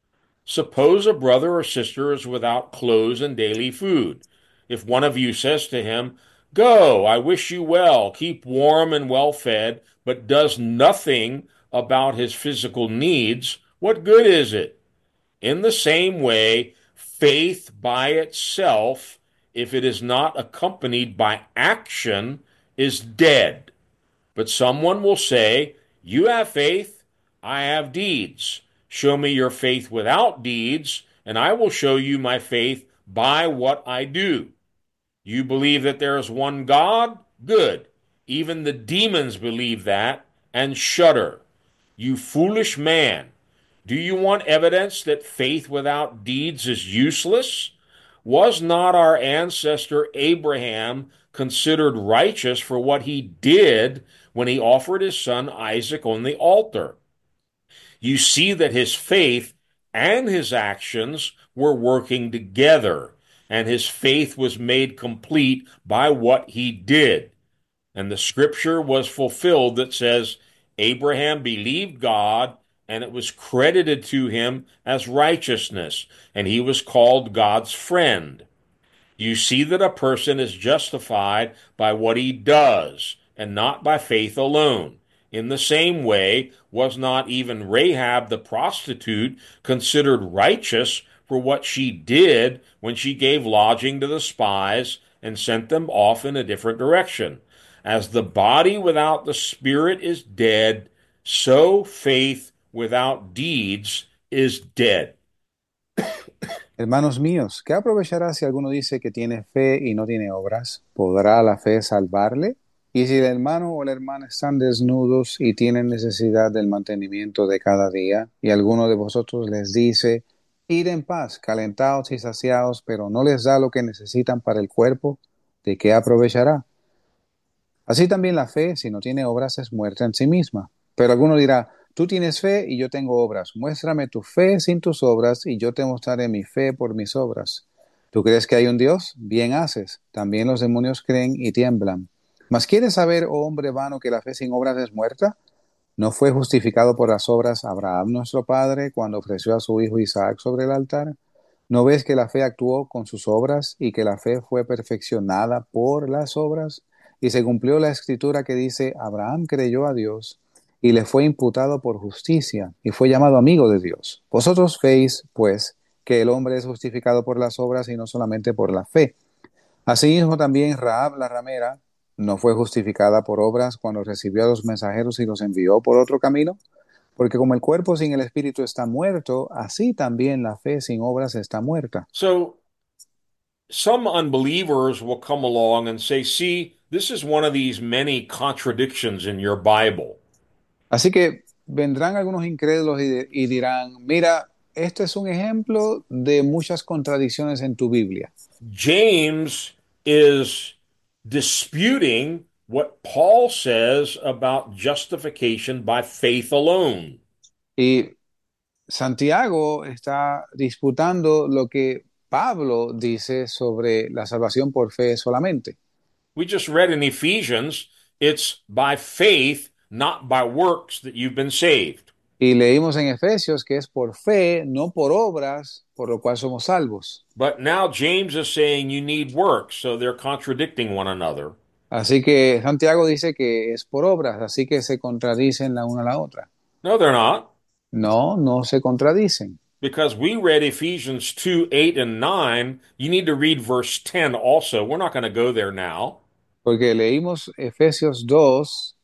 Suppose a brother or sister is without clothes and daily food. If one of you says to him, go, I wish you well, keep warm and well fed, but does nothing about his physical needs, what good is it? In the same way, faith by itself, if it is not accompanied by action, is dead. But someone will say, you have faith, I have deeds. Show me your faith without deeds, and I will show you my faith by what I do. You believe that there is one God? Good. Even the demons believe that and shudder. You foolish man, do you want evidence that faith without deeds is useless? Was not our ancestor Abraham considered righteous for what he did when he offered his son Isaac on the altar? You see that his faith and his actions were working together, and his faith was made complete by what he did. And the scripture was fulfilled that says, Abraham believed God, and it was credited to him as righteousness, and he was called God's friend. You see that a person is justified by what he does, and not by faith alone. In the same way, was not even Rahab the prostitute considered righteous for what she did when she gave lodging to the spies and sent them off in a different direction? As the body without the spirit is dead, so faith without deeds is dead. Hermanos míos, ¿qué aprovechará si alguno dice que tiene fe y no tiene obras? ¿Podrá la fe salvarle? Y si el hermano o la hermana están desnudos y tienen necesidad del mantenimiento de cada día, y alguno de vosotros les dice, id en paz, calentados y saciados, pero no les da lo que necesitan para el cuerpo, ¿de qué aprovechará? Así también la fe, si no tiene obras, es muerta en sí misma. Pero alguno dirá, tú tienes fe y yo tengo obras. Muéstrame tu fe sin tus obras y yo te mostraré mi fe por mis obras. ¿Tú crees que hay un Dios? Bien haces. También los demonios creen y tiemblan. ¿Mas quieres saber, oh hombre vano, que la fe sin obras es muerta? ¿No fue justificado por las obras Abraham nuestro padre cuando ofreció a su hijo Isaac sobre el altar? ¿No ves que la fe actuó con sus obras y que la fe fue perfeccionada por las obras? Y se cumplió la escritura que dice, Abraham creyó a Dios y le fue imputado por justicia y fue llamado amigo de Dios. Vosotros veis, pues, que el hombre es justificado por las obras y no solamente por la fe. Asimismo también Rahab la ramera no fue justificada por obras cuando recibió a los mensajeros y los envió por otro camino, porque como el cuerpo sin el espíritu está muerto, así también la fe sin obras está muerta. So some unbelievers will come along and say, see, this is one of these many contradictions in your Bible. Así que vendrán algunos incrédulos y, y dirán, mira, este es un ejemplo de muchas contradicciones en tu Biblia. James is disputing what Paul says about justification by faith alone. Y Santiago está disputando lo que Pablo dice sobre la salvación por fe solamente. We just read in Ephesians, it's by faith, not by works, that you've been saved. Y leímos en Efesios que es por fe, no por obras, por lo cual somos salvos. But now James is saying you need works, so they're contradicting one another. Así que Santiago dice que es por obras, así que se contradicen la una a la otra. No, they're not. No, no se contradicen. Because we read Ephesians two, eight, and nine. You need to read verse ten also. We're not going to go there now. Porque leímos Efesios dos,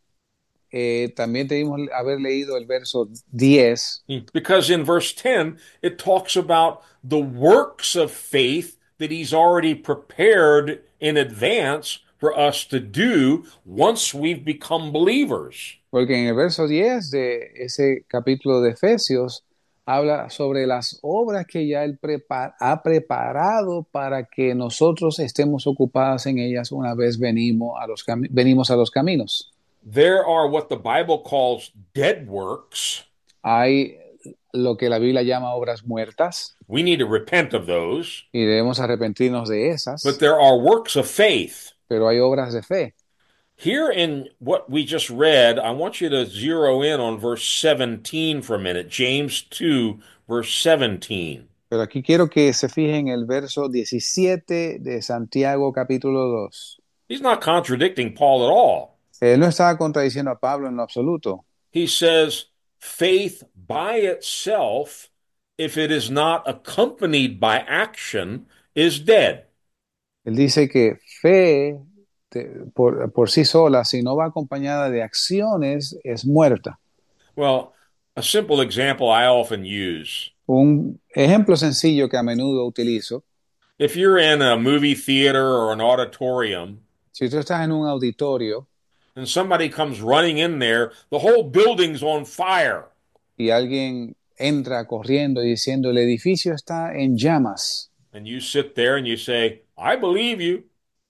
eh, también debimos haber leído el verso diez. Because in verse ten, it talks about the works of faith that he's already prepared in advance for us to do once we've become believers. Porque en el verso diez de ese capítulo de Efesios habla sobre las obras que ya Él prepara, ha preparado para que nosotros estemos ocupadas en ellas una vez venimos a los, venimos a los caminos. There are what the Bible calls dead works. Hay lo que la Biblia llama obras muertas. We need to repent of those. Y debemos arrepentirnos de esas. But there are works of faith. Pero hay obras de fe. Here in what we just read, I want you to zero in on verse seventeen for a minute. James two, verse seventeen. Pero aquí quiero que se fijen en el verso diecisiete de Santiago capítulo dos. He's not contradicting Paul at all. Él no estaba contradiciendo a Pablo en lo absoluto. He says, faith by itself, if it is not accompanied by action, is dead. Él dice que fe de, por, por sí sola, si no va acompañada de acciones, es muerta. Well, a simple example I often use. Un ejemplo sencillo que a menudo utilizo. If you're in a movie theater or an auditorium, si tú estás en un auditorio and somebody comes running in there, the whole building's on fire. Y alguien entra corriendo y diciendo, el edificio está en llamas. And you sit there and you say, I believe you.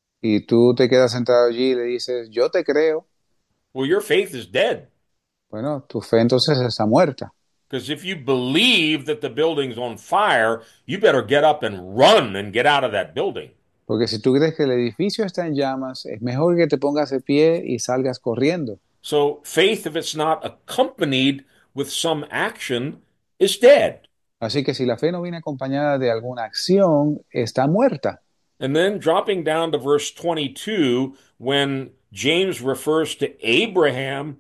Y tú te quedas sentado allí y le dices, yo te creo. Well, your faith is dead. Bueno, tu fe entonces está muerta. Because if you believe that the building's on fire, you better get up and run and get out of that building. Porque si tú crees que el edificio está en llamas, es mejor que te pongas de pie y salgas corriendo. So faith, if it's not accompanied with some action, is dead. Así que si la fe no viene acompañada de alguna acción, está muerta. And then dropping down to verse twenty-two, when James refers to Abraham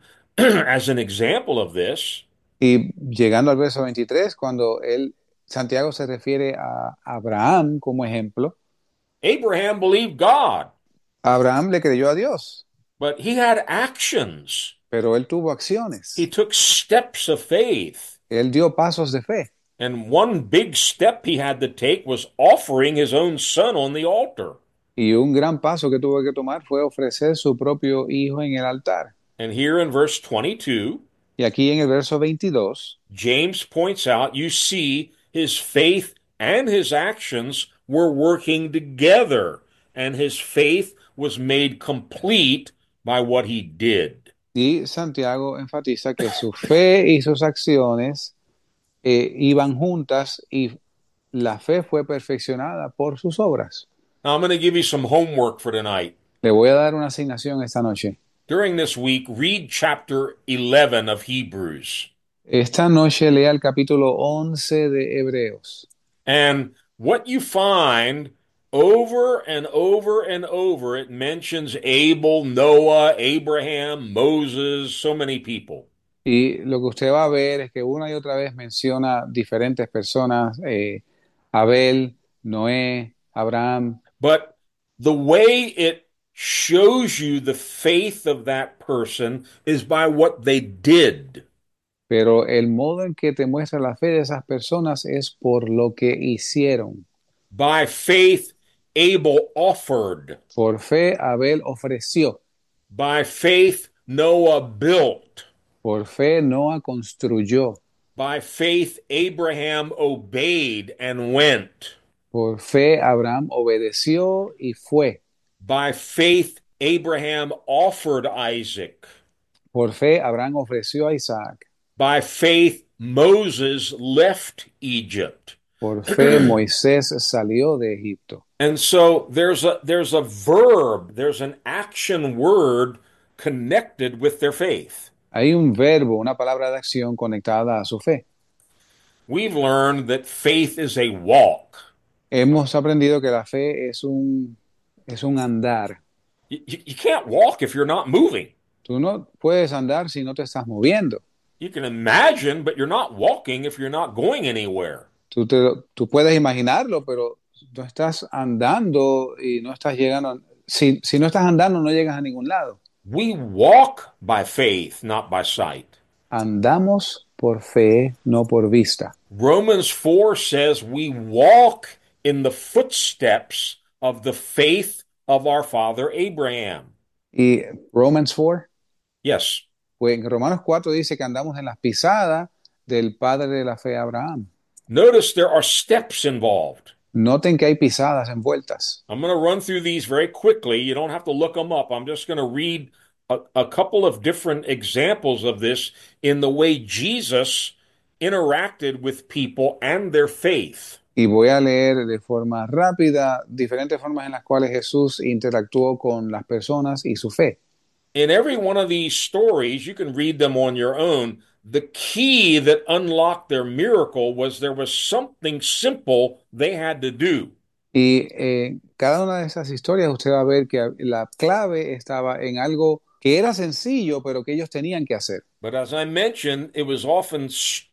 as an example of this. Y llegando al verso veintitrés, cuando él, Santiago se refiere a Abraham como ejemplo. Abraham believed God. Abraham le creyó a Dios. But he had actions. Pero él tuvo acciones. He took steps of faith. Él dio pasos de fe. And one big step he had to take was offering his own son on the altar. Y un gran paso que tuvo que tomar fue ofrecer su propio hijo en el altar. And here in verse twenty-two, y aquí en el verso veintidós, James points out, you see, his faith and his actions were working together, and his faith was made complete by what he did. Y Santiago enfatiza que su fe y sus acciones eh, iban juntas y la fe fue perfeccionada por sus obras. Now I'm going to give you some homework for tonight. Le voy a dar una asignación esta noche. During this week, read chapter eleven of Hebrews. Esta noche lea el capítulo once de Hebreos. And what you find over and over and over, it mentions Abel, Noah, Abraham, Moses, so many people. Y lo que usted va a ver es que una y otra vez menciona diferentes personas, eh, Abel, Noé, Abraham. But the way it shows you the faith of that person is by what they did. Pero el modo en que te muestra la fe de esas personas es por lo que hicieron. By faith, Abel offered. Por fe, Abel ofreció. By faith, Noah built. Por fe, Noah construyó. By faith, Abraham obeyed and went. Por fe, Abraham obedeció y fue. By faith, Abraham offered Isaac. Por fe, Abraham ofreció a Isaac. By faith, Moses left Egypt. Por fe, Moisés salió de Egipto. And so there's a there's a verb, there's an action word connected with their faith. Hay un verbo, una palabra de acción conectada a su fe. We've learned that faith is a walk. Hemos aprendido que la fe es un, es un andar. You, you can't walk if you're not moving. Tú no puedes andar si no te estás moviendo. You can imagine, but you're not walking if you're not going anywhere. Tú, te, tú puedes imaginarlo, pero no estás andando y no estás llegando. Si, si no estás andando, no llegas a ningún lado. We walk by faith, not by sight. Andamos por fe, no por vista. Romans four says we walk in the footsteps of the faith of our father Abraham. Y Romans four, Yes. pues en Romanos cuatro dice que andamos en las pisadas del padre de la fe Abraham. Notice there are steps involved. Noten que hay pisadas envueltas. I'm going to run through these very quickly. You don't have to look them up. I'm just going to read a, a couple of different examples of this in the way Jesus interacted with people and their faith. Y voy a leer de forma rápida diferentes formas en las cuales Jesús interactuó con las personas y su fe. In every one of these stories, you can read them on your own. The key that unlocked their miracle was there was something simple they had to do. Y eh, cada una de esas historias usted va a ver que la clave estaba en algo que era sencillo, pero que ellos tenían que hacer. But as I mentioned, it was often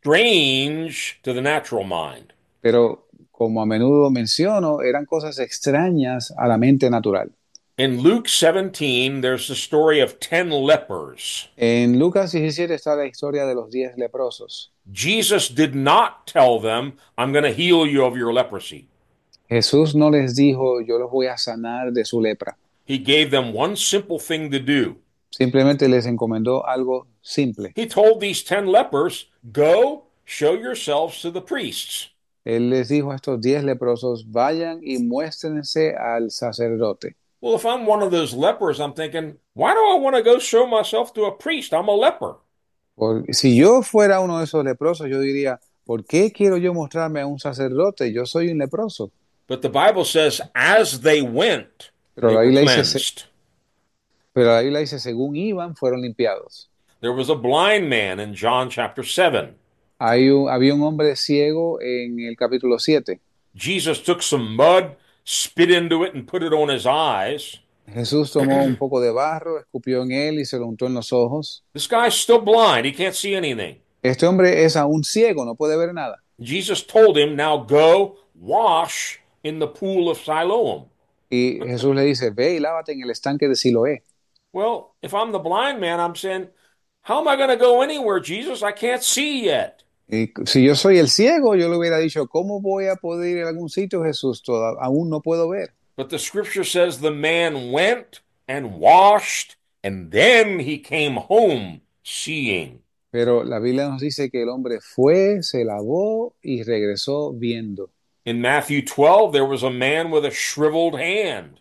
strange to the natural mind. Pero como a menudo menciono, eran cosas extrañas a la mente natural. In Luke seventeen, there's the story of ten lepers. En Lucas diecisiete está la historia de los diez leprosos. Jesus did not tell them, I'm going to heal you of your leprosy. Jesús no les dijo, yo los voy a sanar de su lepra. He gave them one simple thing to do. Simplemente les encomendó algo simple. He told these ten lepers, go, show yourselves to the priests. Él les dijo a estos diez leprosos, vayan y muéstrense al sacerdote. Well, if I'm one of those lepers, I'm thinking, why do I want to go show myself to a priest? I'm a leper. Por, si yo fuera uno de esos leprosos, yo diría, ¿por qué quiero yo mostrarme a un sacerdote? Yo soy un leproso. But the Bible says, as they went, Pero they la were Biblia dice, cleansed. pero la Biblia dice, según iban, fueron limpiados. There was a blind man in John chapter seven. Hay un, había un hombre ciego en el capítulo siete. Jesus took some mud, spit into it, and put it on his eyes. Jesús tomó un poco de barro, escupió en él y se lo untó en los ojos. This guy's still blind. He can't see anything. Este hombre es aún ciego, no puede ver nada. Jesus told him, now go wash in the pool of Siloam. Y Jesús le dice, ve y lávate en el estanque de Siloé. Well, if I'm the blind man, I'm saying, how am I going to go anywhere, Jesus? I can't see yet. Y si yo soy el ciego, yo le hubiera dicho, ¿cómo voy a poder ir a algún sitio, Jesús? Toda, aún no puedo ver. But the scripture says the man went and washed, and then he came home seeing. Pero la Biblia nos dice que el hombre fue, se lavó y regresó viendo. In Matthew twelve, there was a man with a shriveled hand.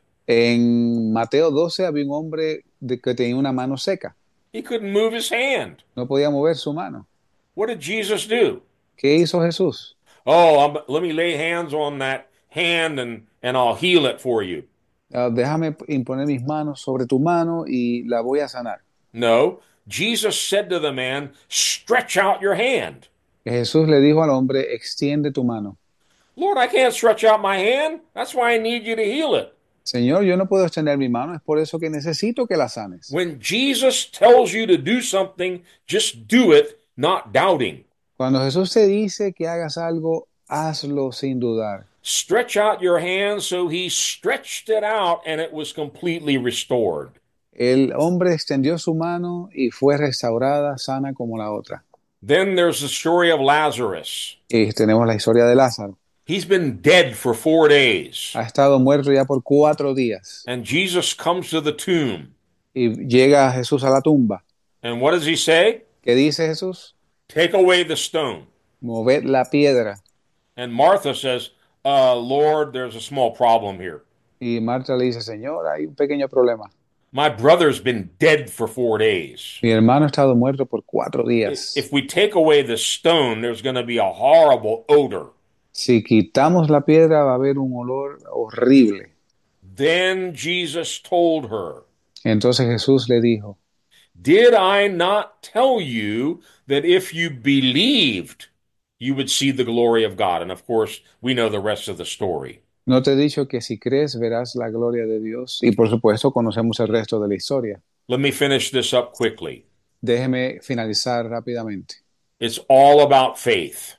En Mateo doce había un hombre de, que tenía una mano seca. He couldn't move his hand. No podía mover su mano. What did Jesus do? ¿Qué hizo Jesús? Oh, I'm, let me lay hands on that hand and, and I'll heal it for you. Uh, déjame imponer mis manos sobre tu mano y la voy a sanar. No, Jesus said to the man, stretch out your hand. Jesús le dijo al hombre, extiende tu mano. Lord, I can't stretch out my hand. That's why I need you to heal it. Señor, yo no puedo extender mi mano, es por eso que necesito que la sanes. When Jesus tells you to do something, just do it, not doubting. Cuando Jesús te dice que hagas algo, hazlo sin dudar. Stretch out your hand, so he stretched it out and it was completely restored. El hombre extendió su mano y fue restaurada, sana como la otra. Then there's the story of Lazarus. Y tenemos la historia de Lázaro. He's been dead for four days. Ha estado muerto ya por cuatro días. And Jesus comes to the tomb. Y llega Jesús a la tumba. And what does he say? ¿Qué dice Jesús? Take away the stone. Moved la piedra. And Martha says, uh, Lord, there's a small problem here. Y Marta le dice, Señor, hay un pequeño problema. My brother's been dead for four days. Mi hermano ha estado muerto por cuatro días. If we take away the stone, there's going to be a horrible odor. Si quitamos la piedra va a haber un olor horrible. Then Jesus told her, Entonces Jesús le dijo, did I not tell you that if you believed, you would see the glory of God? And of course, we know the rest of the story. ¿no te he dicho que si crees verás la gloria de Dios? Y por supuesto conocemos el resto de la historia. Let me finish this up quickly. Déjeme finalizar rápidamente. It's all about faith.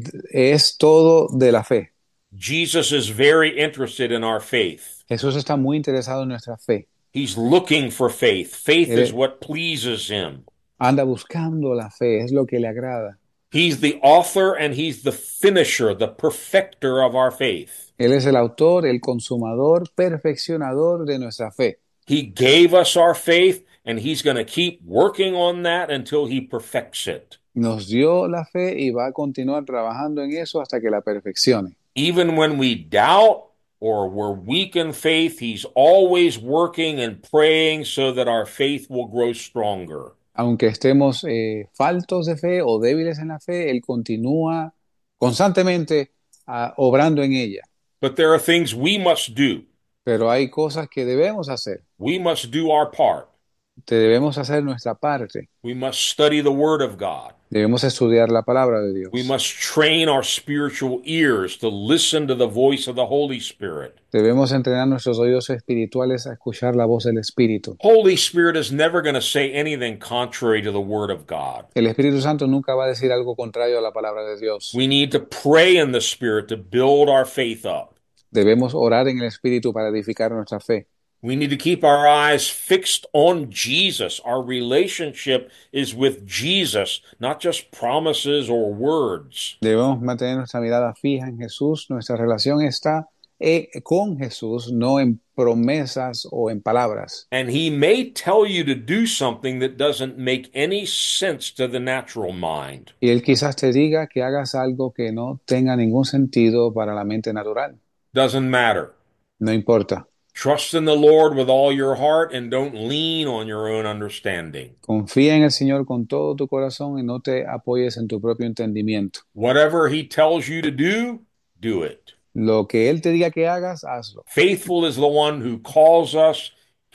Es todo de la fe. Jesus is very interested in our faith. Jesús está muy interesado en nuestra fe. He's looking for faith. Faith Él is what pleases him. anda buscando la fe, es lo que le agrada. He's the author and he's the finisher, the perfecter of our faith. Él es el autor, el consumador, perfeccionador de nuestra fe. He gave us our faith and he's going to keep working on that until he perfects it. Nos dio la fe y va a continuar trabajando en eso hasta que la perfeccione. Even when we doubt or we're weak in faith, he's always working and praying so that our faith will grow stronger. Aunque estemos eh, faltos de fe o débiles en la fe, Él continúa constantemente uh, obrando en ella. But there are things we must do. Pero hay cosas que debemos hacer. We must do our part. Debemos hacer nuestra parte. We must study the Word of God. Debemos estudiar la palabra de Dios. We must train our spiritual ears to listen to the voice of the Holy Spirit. Debemos entrenar nuestros oídos espirituales a escuchar la voz del Espíritu. Holy Spirit is never going to say anything contrary to the Word of God. El Espíritu Santo nunca va a decir algo contrario a la palabra de Dios. We need to pray in the Spirit to build our faith up. Debemos orar en el Espíritu para edificar nuestra fe. We need to keep our eyes fixed on Jesus. Our relationship is with Jesus, not just promises or words. Debemos mantener nuestra mirada fija en Jesús. Nuestra relación está eh, con Jesús, no en promesas o en palabras. And he may tell you to do something that doesn't make any sense to the natural mind. Y Él quizás te diga que hagas algo que no tenga ningún sentido para la mente natural. Doesn't matter. No importa. Trust in the Lord with all your heart and don't lean on your own understanding. Confía en el Señor con todo tu corazón y no te apoyes en tu propio entendimiento. Whatever he tells you to do, do it. Lo que Él te diga que hagas, hazlo. Faithful is the one who calls us.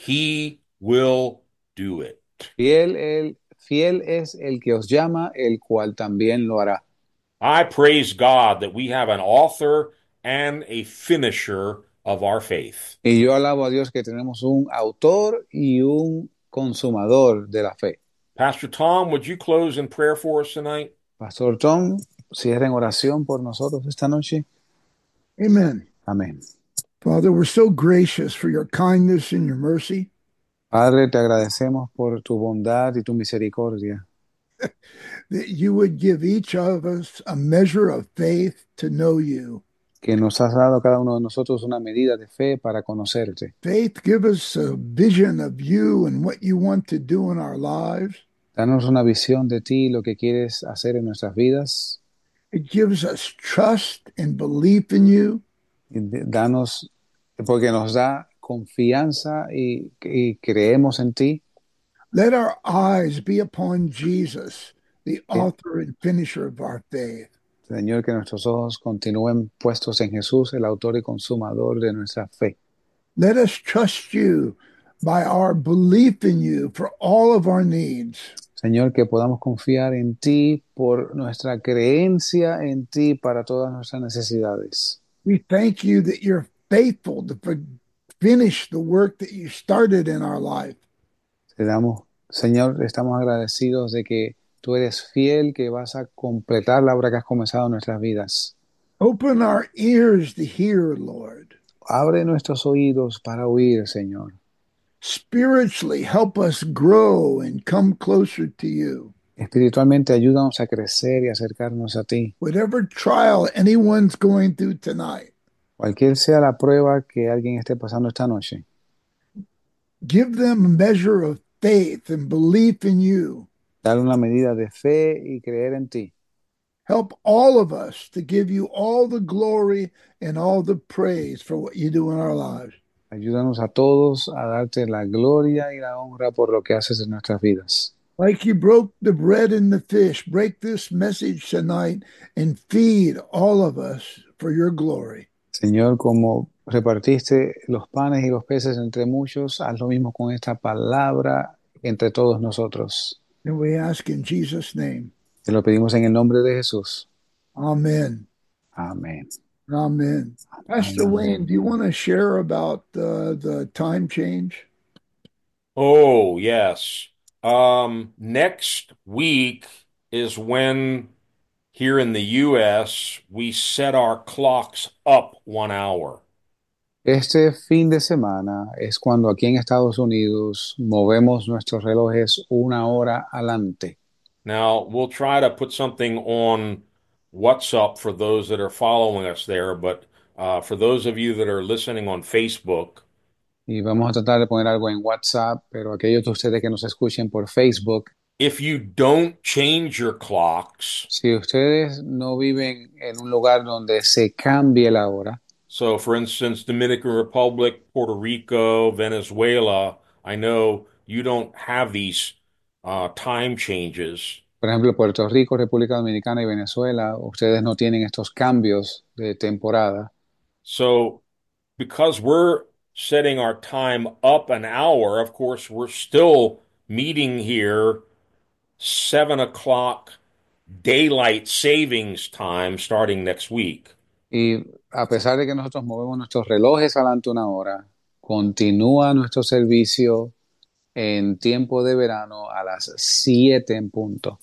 He will do it. Fiel, el, fiel es el que os llama, el cual también lo hará. I praise God that we have an author and a finisher of our faith. Y yo alabo a Dios que tenemos un autor y un consumador de la fe. Pastor Tom, would you close in prayer for us tonight? Pastor Tom, cierra en oración por nosotros esta noche. Amen. Amén. Father, we're so gracious for your kindness and your mercy. Padre, te agradecemos por tu bondad y tu misericordia. That you would give each of us a measure of faith to know you. Que nos has dado a cada uno de nosotros una medida de fe para conocerte. Faith, give us a vision of you and what you want to do in our lives. Danos una visión de ti, lo que quieres hacer en nuestras vidas. It gives us trust and belief in you. Y danos, porque nos da confianza y, y creemos en ti. Let our eyes be upon Jesus, the author and finisher of our faith. Señor, que nuestros ojos continúen puestos en Jesús, el autor y consumador de nuestra fe. Let us trust you by our belief in you for all of our needs. Señor, que podamos confiar en ti por nuestra creencia en ti para todas nuestras necesidades. We thank you that you're faithful to finish the work that you started in our life. Te damos, Señor, estamos agradecidos de que tú eres fiel, que vas a completar la obra que has comenzado en nuestras vidas. Open our ears to hear, Lord. Abre nuestros oídos para oír, Señor. Spiritually, help us grow and come closer to you. Espiritualmente, ayúdanos a crecer y acercarnos a ti. Whatever trial anyone's going through tonight, Cualquier sea la prueba que alguien esté pasando esta noche, give them a measure of faith and belief in you. dale una medida de fe y creer en ti. Help all of us to give you all the glory and all the praise for what you do in our lives. Ayúdanos a todos a darte la gloria y la honra por lo que haces en nuestras vidas. Like you broke the bread and the fish, break this message tonight and feed all of us for your glory. Señor, como repartiste los panes y los peces entre muchos, haz lo mismo con esta palabra entre todos nosotros. And we ask in Jesus' name. Te lo pedimos en el nombre de Jesús. Amen. Amén. Amen. Pastor Amén. Wayne, do you want to share about uh, the time change? Oh, yes. Um, next week is when here in the U S we set our clocks up one hour. Este fin de semana es cuando aquí en Estados Unidos movemos nuestros relojes una hora adelante. Now, we'll try to put something on WhatsApp for those that are following us there, but uh, for those of you that are listening on Facebook, Y vamos a tratar de poner algo en WhatsApp, pero aquellos de ustedes que nos escuchen por Facebook, if you don't change your clocks, si ustedes no viven en un lugar donde se cambie la hora, so for instance, Dominican Republic, Puerto Rico, Venezuela, I know you don't have these uh, time changes. por ejemplo, Puerto Rico, República Dominicana y Venezuela, ustedes no tienen estos cambios de temporada. So because we're setting our time up an hour, of course, we're still meeting here seven o'clock daylight savings time starting next week. Y a pesar de que nosotros movemos nuestros relojes adelante una hora, continúa nuestro servicio en tiempo de verano a las siete en punto.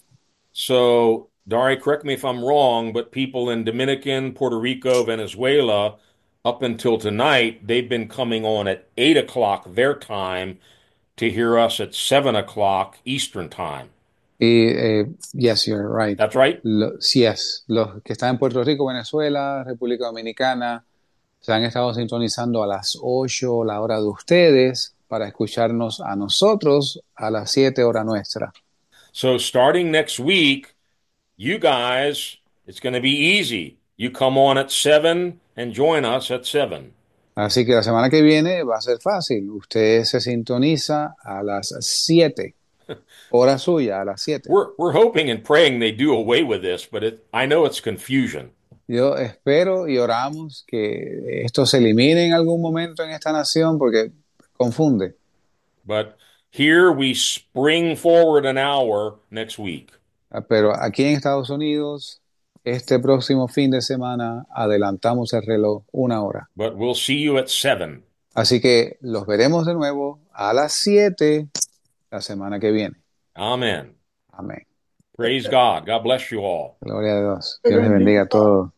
So, Dari, correct me if I'm wrong, but people in Dominican, Puerto Rico, Venezuela, up until tonight, they've been coming on at eight o'clock their time to hear us at seven o'clock Eastern time. Y, eh, yes, you're right. That's right? Lo, yes, los que están en Puerto Rico, Venezuela, República Dominicana, se han estado sintonizando a las ocho, la hora de ustedes, para escucharnos a nosotros a las siete hora nuestra. So, starting next week, you guys, it's going to be easy. You come on at seven and join us at seven. Así que la semana que viene va a ser fácil. Usted se sintoniza a las siete, hora suya, a las siete. We're, we're hoping and praying they do away with this, but it, I know it's confusion. Yo espero y oramos que esto se elimine en algún momento en esta nación porque confunde. But here we spring forward an hour next week. Pero aquí en Estados Unidos, este próximo fin de semana, adelantamos el reloj una hora. But we'll see you at seven. Así que los veremos de nuevo a las siete la semana que viene. Amen. Amén. Praise God. God bless you all. Gloria a Dios. Dios les bendiga a todos.